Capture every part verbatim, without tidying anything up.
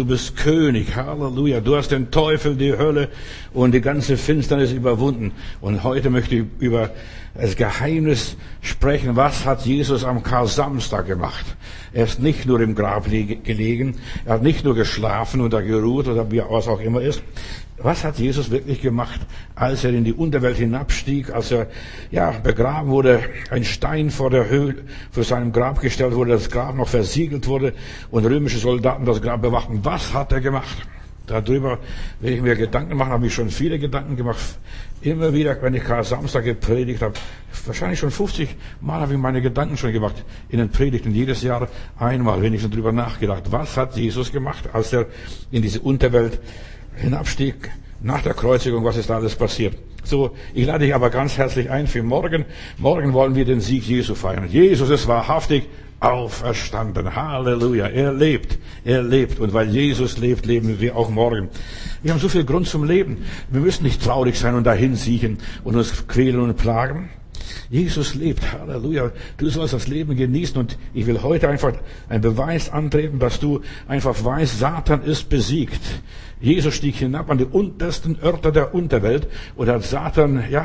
du bist König, Halleluja. Du hast den Teufel, die Hölle und die ganze Finsternis überwunden. Und heute möchte ich über das Geheimnis sprechen. Was hat Jesus am Karsamstag gemacht? Er ist nicht nur im Grab gelegen, er hat nicht nur geschlafen oder geruht oder wie was auch immer ist. Was hat Jesus wirklich gemacht, als er in die Unterwelt hinabstieg, als er ja begraben wurde, ein Stein vor der Höhle für seinem Grab gestellt wurde, das Grab noch versiegelt wurde und römische Soldaten das Grab bewachten? Was hat er gemacht? Darüber will ich mir Gedanken machen, habe ich schon viele Gedanken gemacht. Immer wieder, wenn ich Karsamstag gepredigt habe, wahrscheinlich schon fünfzig Mal habe ich meine Gedanken schon gemacht in den Predigten. Jedes Jahr einmal wenigstens darüber nachgedacht. Was hat Jesus gemacht, als er in diese Unterwelt hinabstieg, nach der Kreuzigung, was ist da alles passiert? So, ich lade dich aber ganz herzlich ein für morgen. Morgen wollen wir den Sieg Jesu feiern. Jesus ist wahrhaftig auferstanden. Halleluja. Er lebt. Er lebt. Und weil Jesus lebt, leben wir auch morgen. Wir haben so viel Grund zum Leben. Wir müssen nicht traurig sein und dahin siechen und uns quälen und plagen. Jesus lebt. Halleluja. Du sollst das Leben genießen und ich will heute einfach einen Beweis antreten, dass du einfach weißt, Satan ist besiegt. Jesus stieg hinab an die untersten Örter der Unterwelt und hat Satan, ja,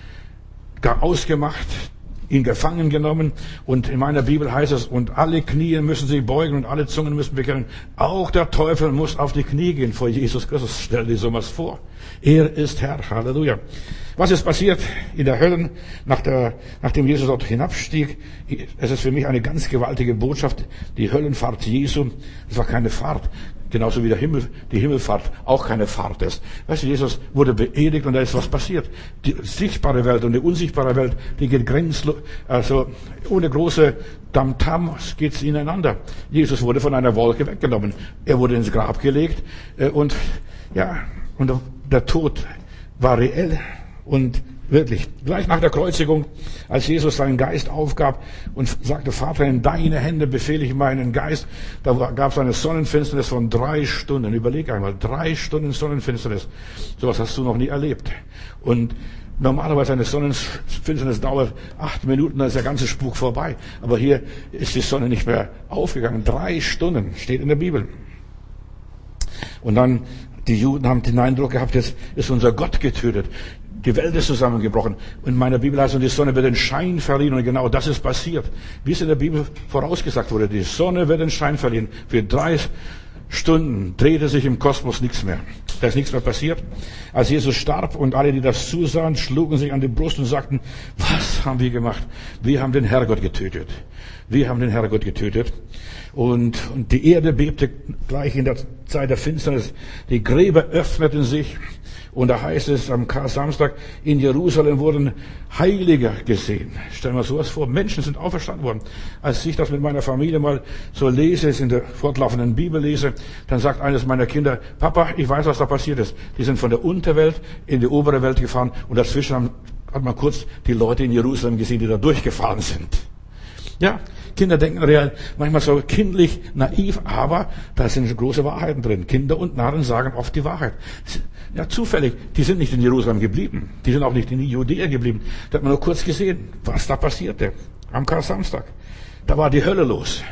gar ausgemacht, ihn gefangen genommen. Und in meiner Bibel heißt es, und alle Knie müssen sich beugen und alle Zungen müssen bekennen. Auch der Teufel muss auf die Knie gehen vor Jesus Christus. Stell dir sowas vor. Er ist Herr. Halleluja. Was ist passiert in der Hölle, nach der, nachdem Jesus dort hinabstieg? Es ist für mich eine ganz gewaltige Botschaft. Die Höllenfahrt Jesu, es war keine Fahrt. Genauso wie der Himmel, die Himmelfahrt auch keine Fahrt ist. Weißt du, Jesus wurde beerdigt und da ist was passiert. Die sichtbare Welt und die unsichtbare Welt, die geht grenzlos, also ohne große Tamtam geht's ineinander. Jesus wurde von einer Wolke weggenommen. Er wurde ins Grab gelegt und ja, und der Tod war reell und wirklich. Gleich nach der Kreuzigung, als Jesus seinen Geist aufgab und sagte, Vater, in deine Hände befehle ich meinen Geist, da gab es eine Sonnenfinsternis von drei Stunden. Überleg einmal, drei Stunden Sonnenfinsternis. Sowas hast du noch nie erlebt. Und normalerweise eine Sonnenfinsternis dauert acht Minuten, dann ist der ganze Spuk vorbei. Aber hier ist die Sonne nicht mehr aufgegangen. Drei Stunden, steht in der Bibel. Und dann, die Juden haben den Eindruck gehabt, jetzt ist unser Gott getötet. Die Welt ist zusammengebrochen. In meiner Bibel heißt es, die Sonne wird den Schein verlieren. Und genau das ist passiert. Wie es in der Bibel vorausgesagt wurde. Die Sonne wird den Schein verlieren. Für drei Stunden drehte sich im Kosmos nichts mehr. Da ist nichts mehr passiert. Als Jesus starb und alle, die das zusahen, schlugen sich an die Brust und sagten, was haben wir gemacht? Wir haben den Herrgott getötet. Wir haben den Herrgott getötet. Und, und die Erde bebte gleich in der Zeit der Finsternis. Die Gräber öffneten sich. Und da heißt es am Karsamstag, in Jerusalem wurden Heilige gesehen. Stellen wir uns sowas vor. Menschen sind auferstanden worden. Als ich das mit meiner Familie mal so lese, in der fortlaufenden Bibel lese, dann sagt eines meiner Kinder, Papa, ich weiß, was da passiert ist. Die sind von der Unterwelt in die obere Welt gefahren und dazwischen hat man kurz die Leute in Jerusalem gesehen, die da durchgefahren sind. Ja, Kinder denken real, manchmal so kindlich, naiv, aber da sind große Wahrheiten drin. Kinder und Narren sagen oft die Wahrheit. Ja, zufällig, die sind nicht in Jerusalem geblieben. Die sind auch nicht in Judäa geblieben. Da hat man nur kurz gesehen, was da passierte. Am Karsamstag. Da war die Hölle los.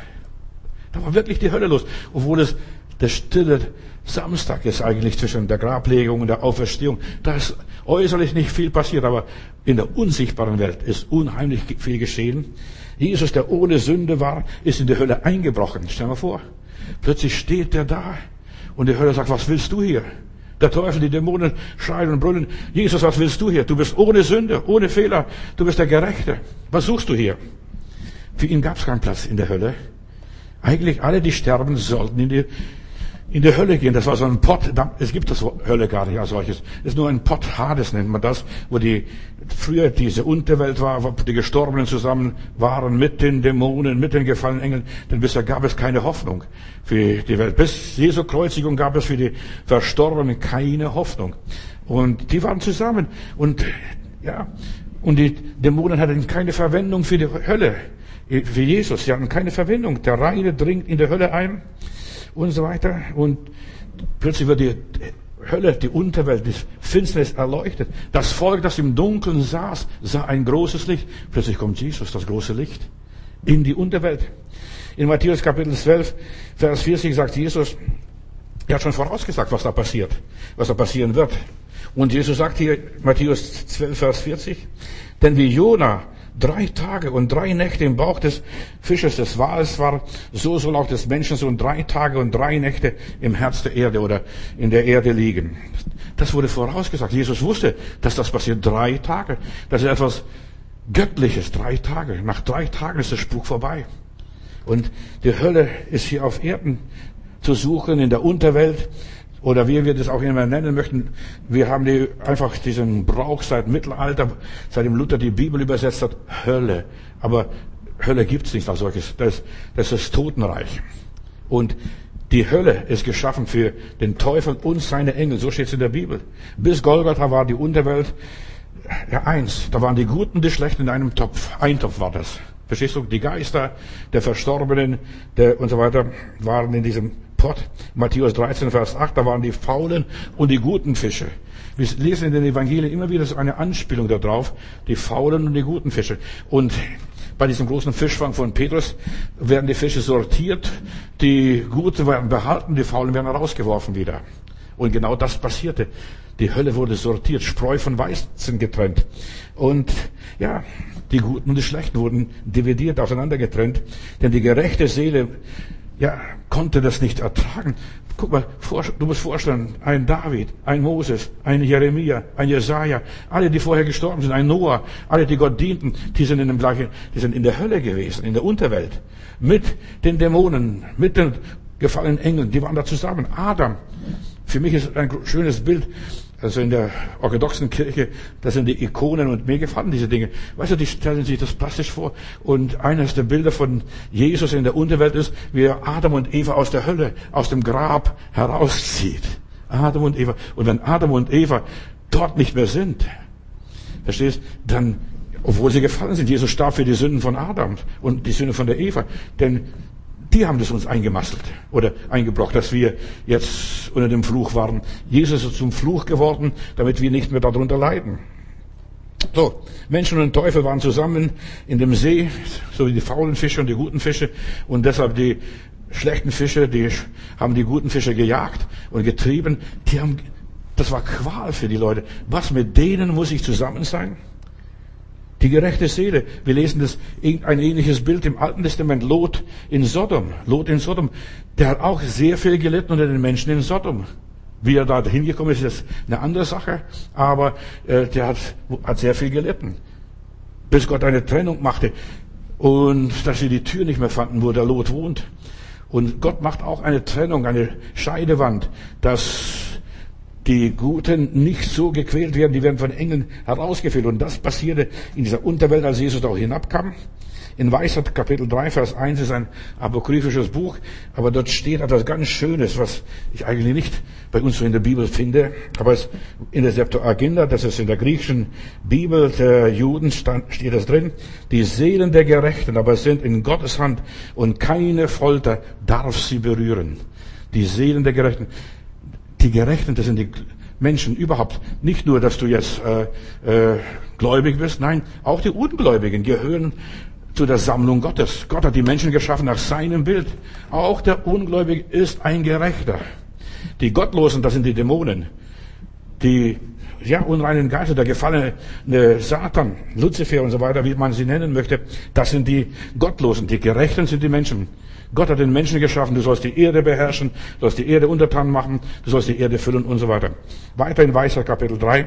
Da war wirklich die Hölle los. Obwohl es der stille Samstag ist eigentlich zwischen der Grablegung und der Auferstehung. Da ist äußerlich nicht viel passiert, aber in der unsichtbaren Welt ist unheimlich viel geschehen. Jesus, der ohne Sünde war, ist in die Hölle eingebrochen. Stell dir mal vor. Plötzlich steht er da und die Hölle sagt, was willst du hier? Der Teufel, die Dämonen schreien und brüllen. Jesus, was willst du hier? Du bist ohne Sünde, ohne Fehler. Du bist der Gerechte. Was suchst du hier? Für ihn gab es keinen Platz in der Hölle. Eigentlich alle, die sterben, sollten in die, in die Hölle gehen. Das war so ein Pott. Es gibt das Hölle gar nicht als solches. Es ist nur ein Pott Hades, nennt man das, wo die früher diese Unterwelt war, wo die Gestorbenen zusammen waren mit den Dämonen, mit den gefallenen Engeln. Denn bisher gab es keine Hoffnung für die Welt. Bis Jesu Kreuzigung gab es für die Verstorbenen keine Hoffnung. Und die waren zusammen. Und ja, und die Dämonen hatten keine Verwendung für die Hölle, für Jesus. Sie hatten keine Verwendung. Der Reine dringt in die Hölle ein und so weiter. Und plötzlich wird die Hölle, die Unterwelt, die Finsternis erleuchtet. Das Volk, das im Dunkeln saß, sah ein großes Licht. Plötzlich kommt Jesus, das große Licht, in die Unterwelt. In Matthäus Kapitel zwölf, Vers vierzig sagt Jesus, Er hat schon vorausgesagt, was da passiert, was da passieren wird. Und Jesus sagt hier, Matthäus zwölf, Vers vierzig, denn wie Jona drei Tage und drei Nächte im Bauch des Fisches des Wals war, so soll auch des Menschensohn drei Tage und drei Nächte im Herz der Erde oder in der Erde liegen. Das wurde vorausgesagt. Jesus wusste, dass das passiert. Drei Tage. Das ist etwas Göttliches. Drei Tage. Nach drei Tagen ist der Spuk vorbei. Und die Hölle ist hier auf Erden zu suchen, in der Unterwelt. Oder wie wir das auch immer nennen möchten. Wir haben die, einfach diesen Brauch seit Mittelalter, seitdem Luther die Bibel übersetzt hat, Hölle. Aber Hölle gibt's nicht als solches. Das, das ist das Totenreich. Und die Hölle ist geschaffen für den Teufel und seine Engel. So steht's in der Bibel. Bis Golgatha war die Unterwelt ja eins. Da waren die Guten und die Schlechten in einem Topf. Ein Topf war das. Verstehst du? Die Geister der Verstorbenen der und so weiter waren in diesem Pott. Matthäus dreizehn, Vers acht, da waren die faulen und die guten Fische. Wir lesen in den Evangelien immer wieder so eine Anspielung darauf. Die faulen und die guten Fische. Und bei diesem großen Fischfang von Petrus werden die Fische sortiert. Die Guten werden behalten, die Faulen werden rausgeworfen wieder. Und genau das passierte. Die Hölle wurde sortiert, Spreu von Weizen getrennt. Und ja, die Guten und die Schlechten wurden dividiert, auseinandergetrennt. Denn die gerechte Seele, ja, konnte das nicht ertragen. Guck mal, du musst vorstellen, ein David, ein Moses, ein Jeremia, ein Jesaja, alle, die vorher gestorben sind, ein Noah, alle, die Gott dienten, die sind in dem gleichen, die sind in der Hölle gewesen, in der Unterwelt. Mit den Dämonen, mit den gefallenen Engeln, die waren da zusammen. Adam, für mich ist ein schönes Bild, also in der orthodoxen Kirche, das sind die Ikonen und mir gefallen diese Dinge. Weißt du, die stellen sich das plastisch vor und eines der Bilder von Jesus in der Unterwelt ist, wie er Adam und Eva aus der Hölle, aus dem Grab herauszieht. Adam und Eva. Und wenn Adam und Eva dort nicht mehr sind, verstehst, dann, obwohl sie gefallen sind, Jesus starb für die Sünden von Adam und die Sünde von der Eva, denn die haben das uns eingemasselt oder eingebrockt, dass wir jetzt unter dem Fluch waren. Jesus ist zum Fluch geworden, damit wir nicht mehr darunter leiden. So, Menschen und Teufel waren zusammen in dem See, so wie die faulen Fische und die guten Fische. Und deshalb die schlechten Fische, die haben die guten Fische gejagt und getrieben. Die haben, das war Qual für die Leute. Was mit denen muss ich zusammen sein? Die gerechte Seele. Wir lesen das, ein ähnliches Bild im Alten Testament. Lot in Sodom. Lot in Sodom. Der hat auch sehr viel gelitten unter den Menschen in Sodom. Wie er da hingekommen ist, ist eine andere Sache. Aber äh, der hat, hat sehr viel gelitten. Bis Gott eine Trennung machte. Und dass sie die Tür nicht mehr fanden, wo der Lot wohnt. Und Gott macht auch eine Trennung, eine Scheidewand, dass die Guten nicht so gequält werden, die werden von Engeln herausgeführt. Und das passierte in dieser Unterwelt, als Jesus da hinabkam. In Weisheit Kapitel drei, Vers eins ist ein apokryphisches Buch, aber dort steht etwas ganz Schönes, was ich eigentlich nicht bei uns so in der Bibel finde. Aber es in der Septuaginta, das ist in der griechischen Bibel der Juden, stand, steht das drin. Die Seelen der Gerechten aber sind in Gottes Hand und keine Folter darf sie berühren. Die Seelen der Gerechten. Die Gerechten, das sind die Menschen überhaupt. Nicht nur, dass du jetzt äh, äh, gläubig bist, nein, auch die Ungläubigen gehören zu der Sammlung Gottes. Gott hat die Menschen geschaffen nach seinem Bild. Auch der Ungläubige ist ein Gerechter. Die Gottlosen, das sind die Dämonen. Die ja, unreinen Geister, der gefallene Satan, Luzifer und so weiter, wie man sie nennen möchte, das sind die Gottlosen. Die Gerechten sind die Menschen. Gott hat den Menschen geschaffen, du sollst die Erde beherrschen, du sollst die Erde untertan machen, du sollst die Erde füllen und so weiter. Weiter in Weisheit Kapitel drei.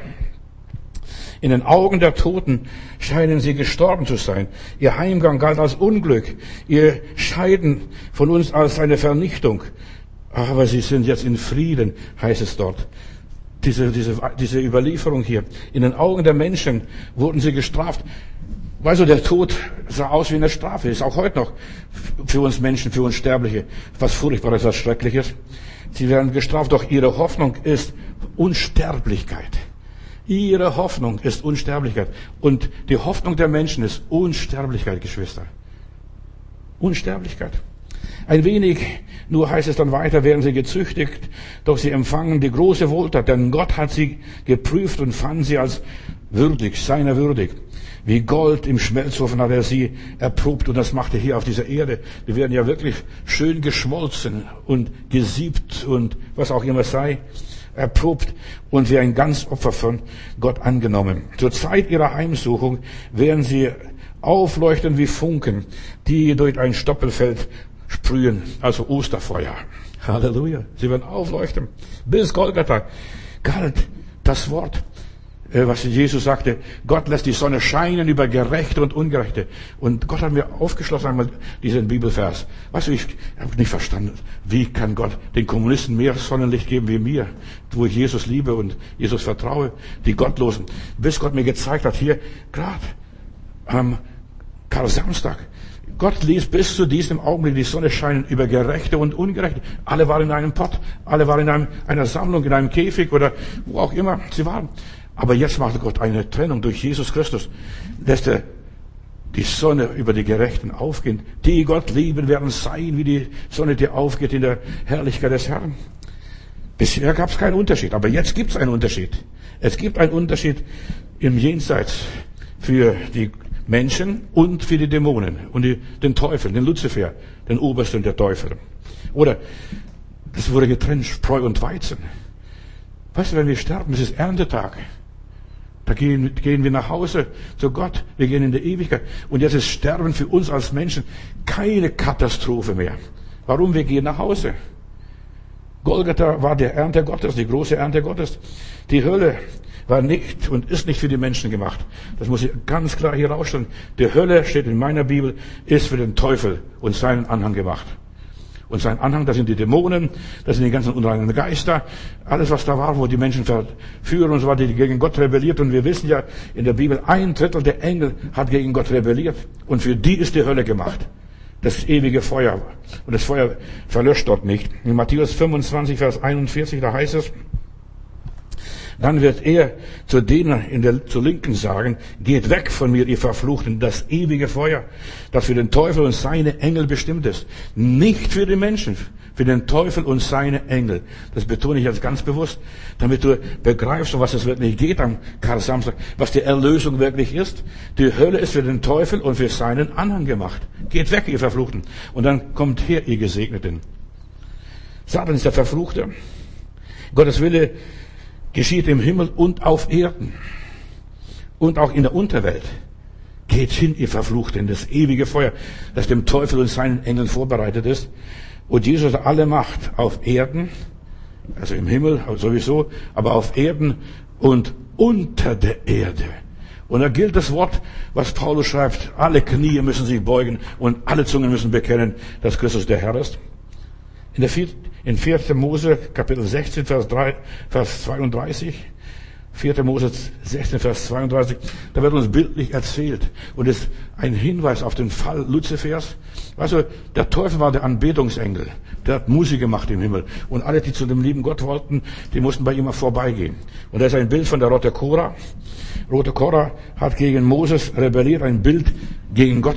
In den Augen der Toten scheinen sie gestorben zu sein. Ihr Heimgang galt als Unglück, ihr Scheiden von uns als eine Vernichtung. Aber sie sind jetzt in Frieden, heißt es dort. Diese, diese, diese Überlieferung hier. In den Augen der Menschen wurden sie gestraft. Weißt du, der Tod sah aus wie eine Strafe. Ist auch heute noch für uns Menschen, für uns Sterbliche. Was Furchtbares, was Schreckliches. Sie werden gestraft, doch ihre Hoffnung ist Unsterblichkeit. Ihre Hoffnung ist Unsterblichkeit. Und die Hoffnung der Menschen ist Unsterblichkeit, Geschwister. Unsterblichkeit. Ein wenig, nur heißt es dann weiter, werden sie gezüchtigt, doch sie empfangen die große Wohltat, denn Gott hat sie geprüft und fand sie als würdig, seiner würdig. Wie Gold im Schmelzofen hat er sie erprobt und das macht er hier auf dieser Erde. Wir werden ja wirklich schön geschmolzen und gesiebt und was auch immer sei, erprobt und wie ein Ganzopfer von Gott angenommen. Zur Zeit ihrer Heimsuchung werden sie aufleuchten wie Funken, die durch ein Stoppelfeld sprühen, also Osterfeuer. Halleluja. Sie werden aufleuchten. Bis Golgatha galt das Wort, was Jesus sagte, Gott lässt die Sonne scheinen über Gerechte und Ungerechte. Und Gott hat mir aufgeschlossen einmal diesen Bibelvers. Weißt du, ich habe nicht verstanden, wie kann Gott den Kommunisten mehr Sonnenlicht geben wie mir, wo ich Jesus liebe und Jesus vertraue, die Gottlosen. Bis Gott mir gezeigt hat, hier gerade am Karsamstag, Gott ließ bis zu diesem Augenblick die Sonne scheinen über Gerechte und Ungerechte. Alle waren in einem Pott, alle waren in einem, einer Sammlung, in einem Käfig oder wo auch immer sie waren. Aber jetzt macht Gott eine Trennung durch Jesus Christus. Lässt er die Sonne über die Gerechten aufgehen. Die Gott lieben werden sein, wie die Sonne, die aufgeht in der Herrlichkeit des Herrn. Bisher gab es keinen Unterschied, aber jetzt gibt es einen Unterschied. Es gibt einen Unterschied im Jenseits für die Menschen und für die Dämonen und die, den Teufel, den Luzifer, den Obersten der Teufel. Oder es wurde getrennt, Spreu und Weizen. Weißt du, wenn wir sterben, es ist Erntetag. Da gehen, gehen wir nach Hause zu Gott. Wir gehen in die Ewigkeit. Und jetzt ist Sterben für uns als Menschen keine Katastrophe mehr. Warum? Wir gehen nach Hause. Golgatha war die Ernte Gottes, die große Ernte Gottes. Die Hölle war nicht und ist nicht für die Menschen gemacht. Das muss ich ganz klar hier rausstellen. Die Hölle, steht in meiner Bibel, ist für den Teufel und seinen Anhang gemacht. Und sein Anhang, das sind die Dämonen, das sind die ganzen unreinen Geister, alles was da war, wo die Menschen verführen und so weiter, die gegen Gott rebelliert. Und wir wissen ja in der Bibel, ein Drittel der Engel hat gegen Gott rebelliert. Und für die ist die Hölle gemacht. Das ewige Feuer. Und das Feuer verlöscht dort nicht. In Matthäus fünfundzwanzig, Vers einundvierzig, da heißt es, dann wird er zu denen in der, zur Linken sagen, geht weg von mir, ihr Verfluchten, das ewige Feuer, das für den Teufel und seine Engel bestimmt ist. Nicht für die Menschen, für den Teufel und seine Engel. Das betone ich jetzt ganz bewusst, damit du begreifst, um was es wirklich geht am Karsamstag, was die Erlösung wirklich ist. Die Hölle ist für den Teufel und für seinen Anhang gemacht. Geht weg, ihr Verfluchten. Und dann kommt her, ihr Gesegneten. Satan ist der Verfluchte. Gottes Wille geschieht im Himmel und auf Erden und auch in der Unterwelt. Geht hin, ihr Verfluchten, in das ewige Feuer, das dem Teufel und seinen Engeln vorbereitet ist. Und Jesus hat alle Macht auf Erden, also im Himmel sowieso, aber auf Erden und unter der Erde. Und da gilt das Wort, was Paulus schreibt, alle Knie müssen sich beugen und alle Zungen müssen bekennen, dass Christus der Herr ist. In der vierten In vierter Mose, Kapitel sechzehn, Vers drei, Vers zweiunddreißig. vierter Mose sechzehn, Vers zweiunddreißig. Da wird uns bildlich erzählt. Und es ist ein Hinweis auf den Fall Luzifers. Also, der Teufel war der Anbetungsengel. Der hat Musik gemacht im Himmel. Und alle, die zu dem lieben Gott wollten, die mussten bei ihm vorbeigehen. Und da ist ein Bild von der Rote Korah. Rote Korah hat gegen Moses rebelliert, ein Bild gegen Gott.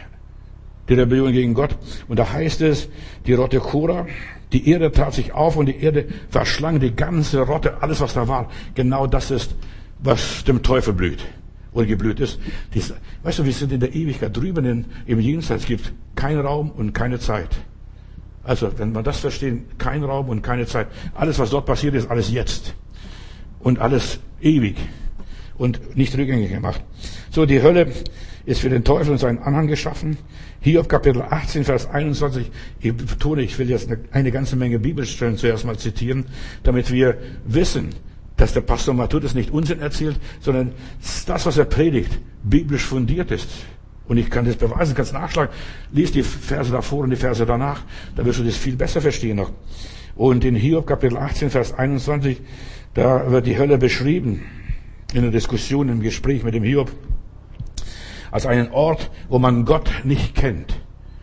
Die Rebellion gegen Gott. Und da heißt es, die Rote Korah, die Erde tat sich auf und die Erde verschlang die ganze Rotte, alles was da war. Genau das ist, was dem Teufel blüht. Oder geblüht ist. Dies, weißt du, wir sind in der Ewigkeit drüben in, im Jenseits. Es gibt keinen Raum und keine Zeit. Also, wenn man das versteht, kein Raum und keine Zeit. Alles, was dort passiert, ist alles jetzt. Und alles ewig. Und nicht rückgängig gemacht. So, die Hölle ist für den Teufel und seinen Anhang geschaffen. Hiob Kapitel achtzehn, Vers einundzwanzig. Ich betone, ich will jetzt eine, eine ganze Menge Bibelstellen zuerst mal zitieren, damit wir wissen, dass der Pastor Matthäus nicht Unsinn erzählt, sondern das, was er predigt, biblisch fundiert ist. Und ich kann das beweisen, kannst nachschlagen. Lies die Verse davor und die Verse danach, da wirst du das viel besser verstehen noch. Und in Hiob Kapitel achtzehn, Vers einundzwanzig, da wird die Hölle beschrieben, in der Diskussion, im Gespräch mit dem Hiob, als einen Ort, wo man Gott nicht kennt.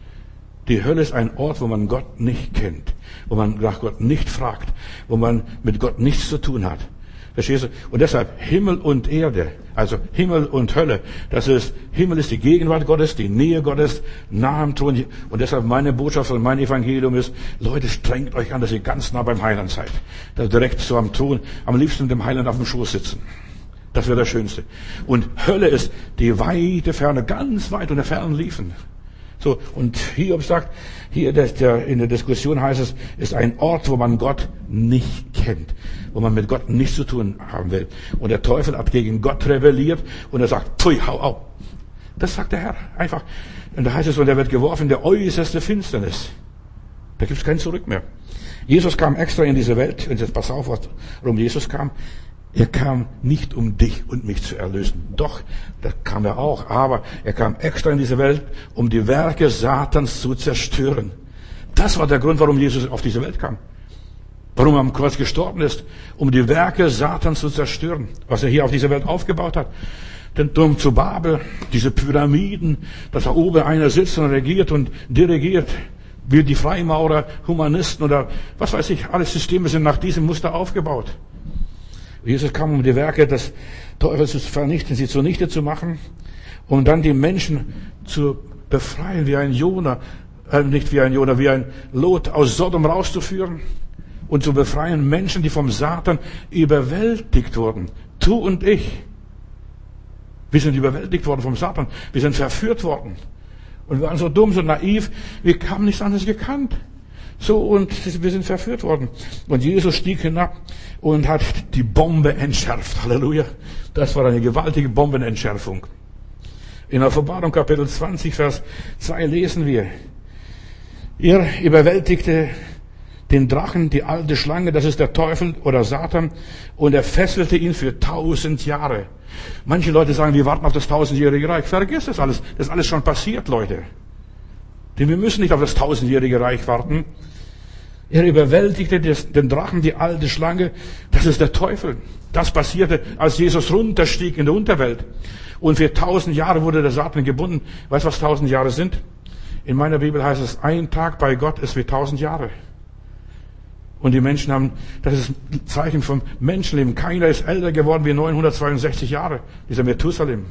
Die Hölle ist ein Ort, wo man Gott nicht kennt, wo man nach Gott nicht fragt, wo man mit Gott nichts zu tun hat. Verstehst du? Und deshalb Himmel und Erde, also Himmel und Hölle, das ist, Himmel ist die Gegenwart Gottes, die Nähe Gottes, nah am Thron. Und deshalb meine Botschaft und mein Evangelium ist, Leute, strengt euch an, dass ihr ganz nah beim Heiland seid. Da direkt so am Thron, am liebsten mit dem Heiland auf dem Schoß sitzen. Das wäre das Schönste. Und Hölle ist die weite Ferne, ganz weit unter fernen Liefen. So, und Hiob sagt, hier der, in der Diskussion heißt es, ist ein Ort, wo man Gott nicht kennt, wo man mit Gott nichts zu tun haben will. Und der Teufel hat gegen Gott rebelliert und er sagt, pfui, hau auf. Das sagt der Herr einfach. Und da heißt es, und er wird geworfen in der äußerste Finsternis. Da gibt es kein Zurück mehr. Jesus kam extra in diese Welt, und jetzt pass auf, warum Jesus kam. Er kam nicht, um dich und mich zu erlösen. Doch, da kam er auch. Aber er kam extra in diese Welt, um die Werke Satans zu zerstören. Das war der Grund, warum Jesus auf diese Welt kam. Warum er am Kreuz gestorben ist. Um die Werke Satans zu zerstören. Was er hier auf dieser Welt aufgebaut hat. Den Turm zu Babel, diese Pyramiden, dass da oben einer sitzt und regiert und dirigiert. Wie die Freimaurer, Humanisten oder was weiß ich. Alle Systeme sind nach diesem Muster aufgebaut. Jesus kam, um die Werke des Teufels zu vernichten, sie zunichte zu machen, um dann die Menschen zu befreien, wie ein Jona, äh, nicht wie ein Jona, wie ein Lot aus Sodom rauszuführen und zu befreien Menschen, die vom Satan überwältigt wurden. Du und ich. Wir sind überwältigt worden vom Satan. Wir sind verführt worden. Und wir waren so dumm, so naiv, wir haben nichts anderes gekannt. So, und wir sind verführt worden. Und Jesus stieg hinab und hat die Bombe entschärft. Halleluja. Das war eine gewaltige Bombenentschärfung. In Offenbarung Kapitel zwanzig, Vers zwei lesen wir. Er überwältigte den Drachen, die alte Schlange, das ist der Teufel oder Satan, und er fesselte ihn für tausend Jahre. Manche Leute sagen, wir warten auf das tausendjährige Reich. Vergiss das alles. Das ist alles schon passiert, Leute. Denn wir müssen nicht auf das tausendjährige Reich warten. Er überwältigte den Drachen, die alte Schlange. Das ist der Teufel. Das passierte, als Jesus runterstieg in der Unterwelt. Und für tausend Jahre wurde der Satan gebunden. Weißt du, was tausend Jahre sind? In meiner Bibel heißt es, ein Tag bei Gott ist wie tausend Jahre. Und die Menschen haben, das ist ein Zeichen vom Menschenleben. Keiner ist älter geworden wie neunhundertzweiundsechzig Jahre. Dieser Methusalem.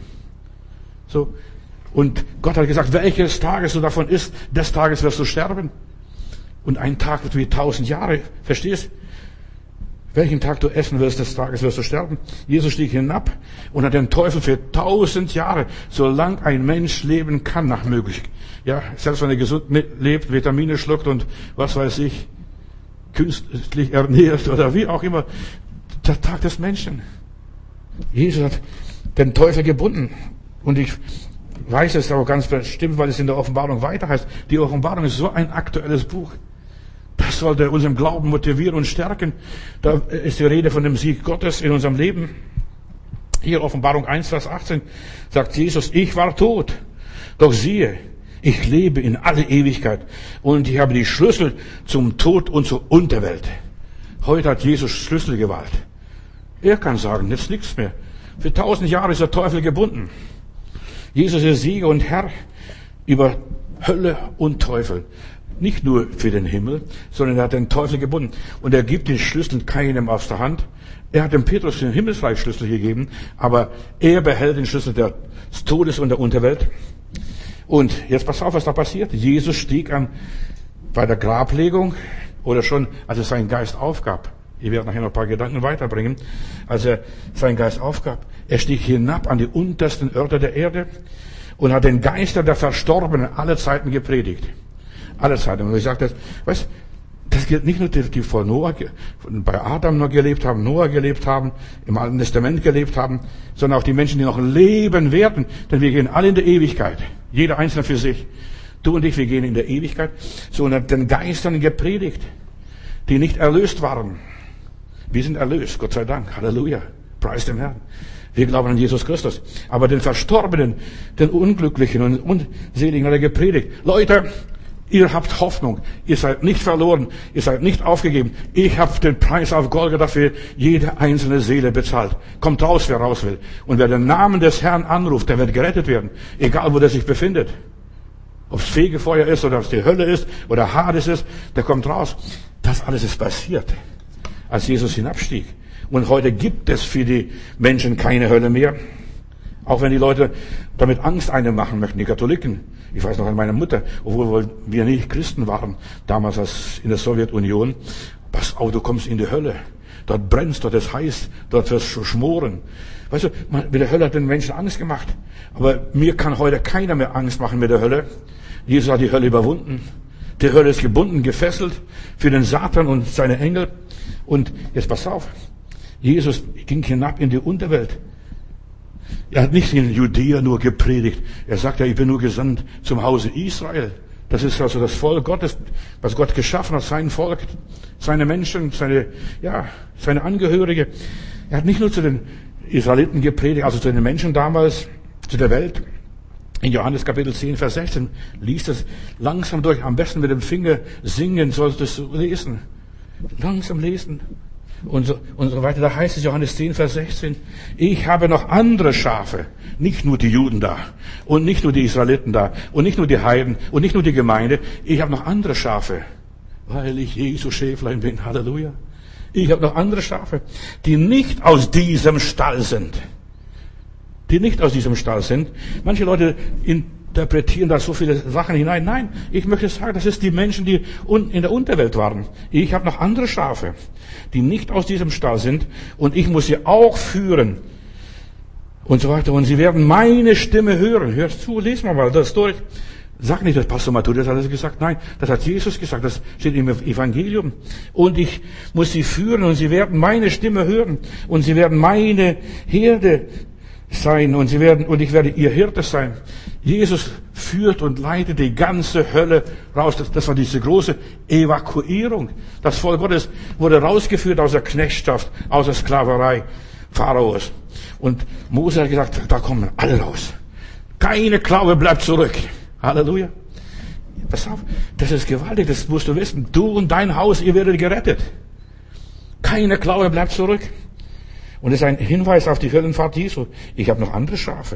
So. Und Gott hat gesagt, welches Tages du davon isst, des Tages wirst du sterben. Und ein Tag wird wie tausend Jahre. Verstehst? Welchen Tag du essen wirst, des Tages wirst du sterben. Jesus stieg hinab und hat den Teufel für tausend Jahre, solange ein Mensch leben kann, nach möglich. Ja, selbst wenn er gesund lebt, Vitamine schluckt und was weiß ich, künstlich ernährt oder wie auch immer. Der Tag des Menschen. Jesus hat den Teufel gebunden. Und ich weiß es aber ganz bestimmt, weil es in der Offenbarung weiter heißt. Die Offenbarung ist so ein aktuelles Buch. Das sollte unserem Glauben motivieren und stärken. Da ist die Rede von dem Sieg Gottes in unserem Leben. Hier Offenbarung eins, Vers achtzehn sagt Jesus, ich war tot. Doch siehe, ich lebe in alle Ewigkeit und ich habe die Schlüssel zum Tod und zur Unterwelt. Heute hat Jesus Schlüsselgewalt. Er kann sagen, jetzt nichts mehr. Für tausend Jahre ist der Teufel gebunden. Jesus ist Sieger und Herr über Hölle und Teufel. Nicht nur für den Himmel, sondern er hat den Teufel gebunden. Und er gibt den Schlüssel keinem aus der Hand. Er hat dem Petrus den Himmelsreichsschlüssel gegeben, aber er behält den Schlüssel des Todes und der Unterwelt. Und jetzt pass auf, was da passiert. Jesus stieg an bei der Grablegung oder schon, als er seinen Geist aufgab. Ich werde nachher noch ein paar Gedanken weiterbringen. Als er seinen Geist aufgab, er stieg hinab an die untersten Örter der Erde und hat den Geistern der Verstorbenen alle Zeiten gepredigt. Alle Zeiten. Und ich sage das, weißt, das gilt nicht nur die, die vor Noah, bei Adam noch gelebt haben, Noah gelebt haben, im Alten Testament gelebt haben, sondern auch die Menschen, die noch leben werden. Denn wir gehen alle in der Ewigkeit. Jeder Einzelne für sich. Du und ich, wir gehen in der Ewigkeit. So, und hat den Geistern gepredigt, die nicht erlöst waren. Wir sind erlöst, Gott sei Dank. Halleluja. Preis dem Herrn. Wir glauben an Jesus Christus. Aber den Verstorbenen, den Unglücklichen und Unseligen hat er gepredigt. Leute, ihr habt Hoffnung. Ihr seid nicht verloren. Ihr seid nicht aufgegeben. Ich habe den Preis auf Golgatha für jede einzelne Seele bezahlt. Kommt raus, wer raus will. Und wer den Namen des Herrn anruft, der wird gerettet werden. Egal, wo der sich befindet. Ob es Fegefeuer ist oder ob es die Hölle ist oder Hades ist, der kommt raus. Das alles ist passiert, als Jesus hinabstieg. Und heute gibt es für die Menschen keine Hölle mehr. Auch wenn die Leute damit Angst einem machen möchten, die Katholiken. Ich weiß noch an meine Mutter, obwohl wir nicht Christen waren, damals als in der Sowjetunion. Pass auf, du kommst in die Hölle. Dort brennst, dort ist heiß, dort wirst du schmoren. Weißt du, mit der Hölle hat den Menschen Angst gemacht. Aber mir kann heute keiner mehr Angst machen mit der Hölle. Jesus hat die Hölle überwunden. Die Hölle ist gebunden, gefesselt für den Satan und seine Engel. Und jetzt pass auf. Jesus ging hinab in die Unterwelt. Er hat nicht in Judäa nur gepredigt. Er sagt ja, ich bin nur gesandt zum Hause Israel. Das ist also das Volk Gottes, was Gott geschaffen hat, sein Volk, seine Menschen, seine, ja, seine Angehörige. Er hat nicht nur zu den Israeliten gepredigt, also zu den Menschen damals, zu der Welt. In Johannes Kapitel zehn, Vers sechzehn, liest es langsam durch, am besten mit dem Finger singen, solltest du lesen. Langsam lesen. Und so, und so weiter. Da heißt es, Johannes zehn, Vers sechzehn, ich habe noch andere Schafe. Nicht nur die Juden da. Und nicht nur die Israeliten da. Und nicht nur die Heiden. Und nicht nur die Gemeinde. Ich habe noch andere Schafe. Weil ich Jesu Schäflein bin. Halleluja. Ich habe noch andere Schafe, die nicht aus diesem Stall sind. Die nicht aus diesem Stall sind. Manche Leute interpretieren da so viele Sachen hinein. Nein, ich möchte sagen, das ist die Menschen, die in der Unterwelt waren. Ich habe noch andere Schafe, die nicht aus diesem Stall sind, und ich muss sie auch führen. Und so weiter. Und sie werden meine Stimme hören. Hörst zu, lesen wir mal das durch. Sag nicht, dass Pastor Matthäus hat das gesagt. Nein, das hat Jesus gesagt. Das steht im Evangelium. Und ich muss sie führen, und sie werden meine Stimme hören. Und sie werden meine Herde sein, und sie werden, und ich werde ihr Hirte sein. Jesus führt und leitet die ganze Hölle raus. Das, das war diese große Evakuierung. Das Volk Gottes wurde rausgeführt aus der Knechtschaft, aus der Sklaverei Pharaos. Und Mose hat gesagt, da kommen alle raus. Keine Klaue bleibt zurück. Halleluja. Pass auf, das ist gewaltig, das musst du wissen. Du und dein Haus, ihr werdet gerettet. Keine Klaue bleibt zurück. Und es ist ein Hinweis auf die Höllenfahrt Jesu. Ich habe noch andere Schafe.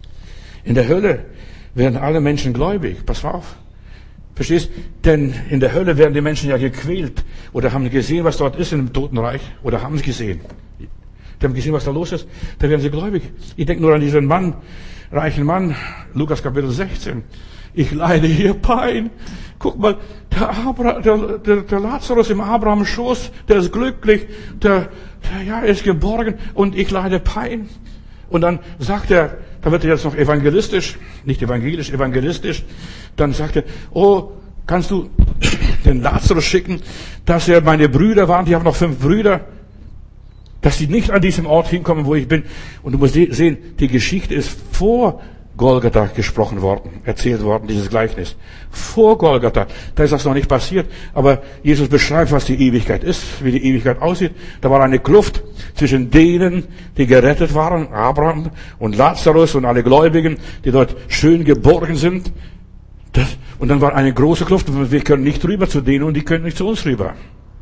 In der Hölle werden alle Menschen gläubig. Pass auf. Verstehst? Denn in der Hölle werden die Menschen ja gequält. Oder haben gesehen, was dort ist im Totenreich. Oder haben es gesehen. Die haben gesehen, was da los ist. Da werden sie gläubig. Ich denke nur an diesen Mann, reichen Mann, Lukas Kapitel sechzehn. Ich leide hier Pein. Guck mal, der, Abra, der, der, der Lazarus im Abrahams Schoß, der ist glücklich, der, der ja, ist geborgen, und ich leide Pein. Und dann sagt er, da wird er jetzt noch evangelistisch, nicht evangelisch, evangelistisch, dann sagt er, oh, kannst du den Lazarus schicken, dass er meine Brüder waren, die haben noch fünf Brüder, dass sie nicht an diesem Ort hinkommen, wo ich bin. Und du musst sehen, die Geschichte ist vor Golgatha gesprochen worden, erzählt worden, dieses Gleichnis. Vor Golgatha. Da ist das noch nicht passiert. Aber Jesus beschreibt, was die Ewigkeit ist, wie die Ewigkeit aussieht. Da war eine Kluft zwischen denen, die gerettet waren, Abraham und Lazarus und alle Gläubigen, die dort schön geborgen sind. Das, und dann war eine große Kluft. Wir können nicht rüber zu denen, und die können nicht zu uns rüber.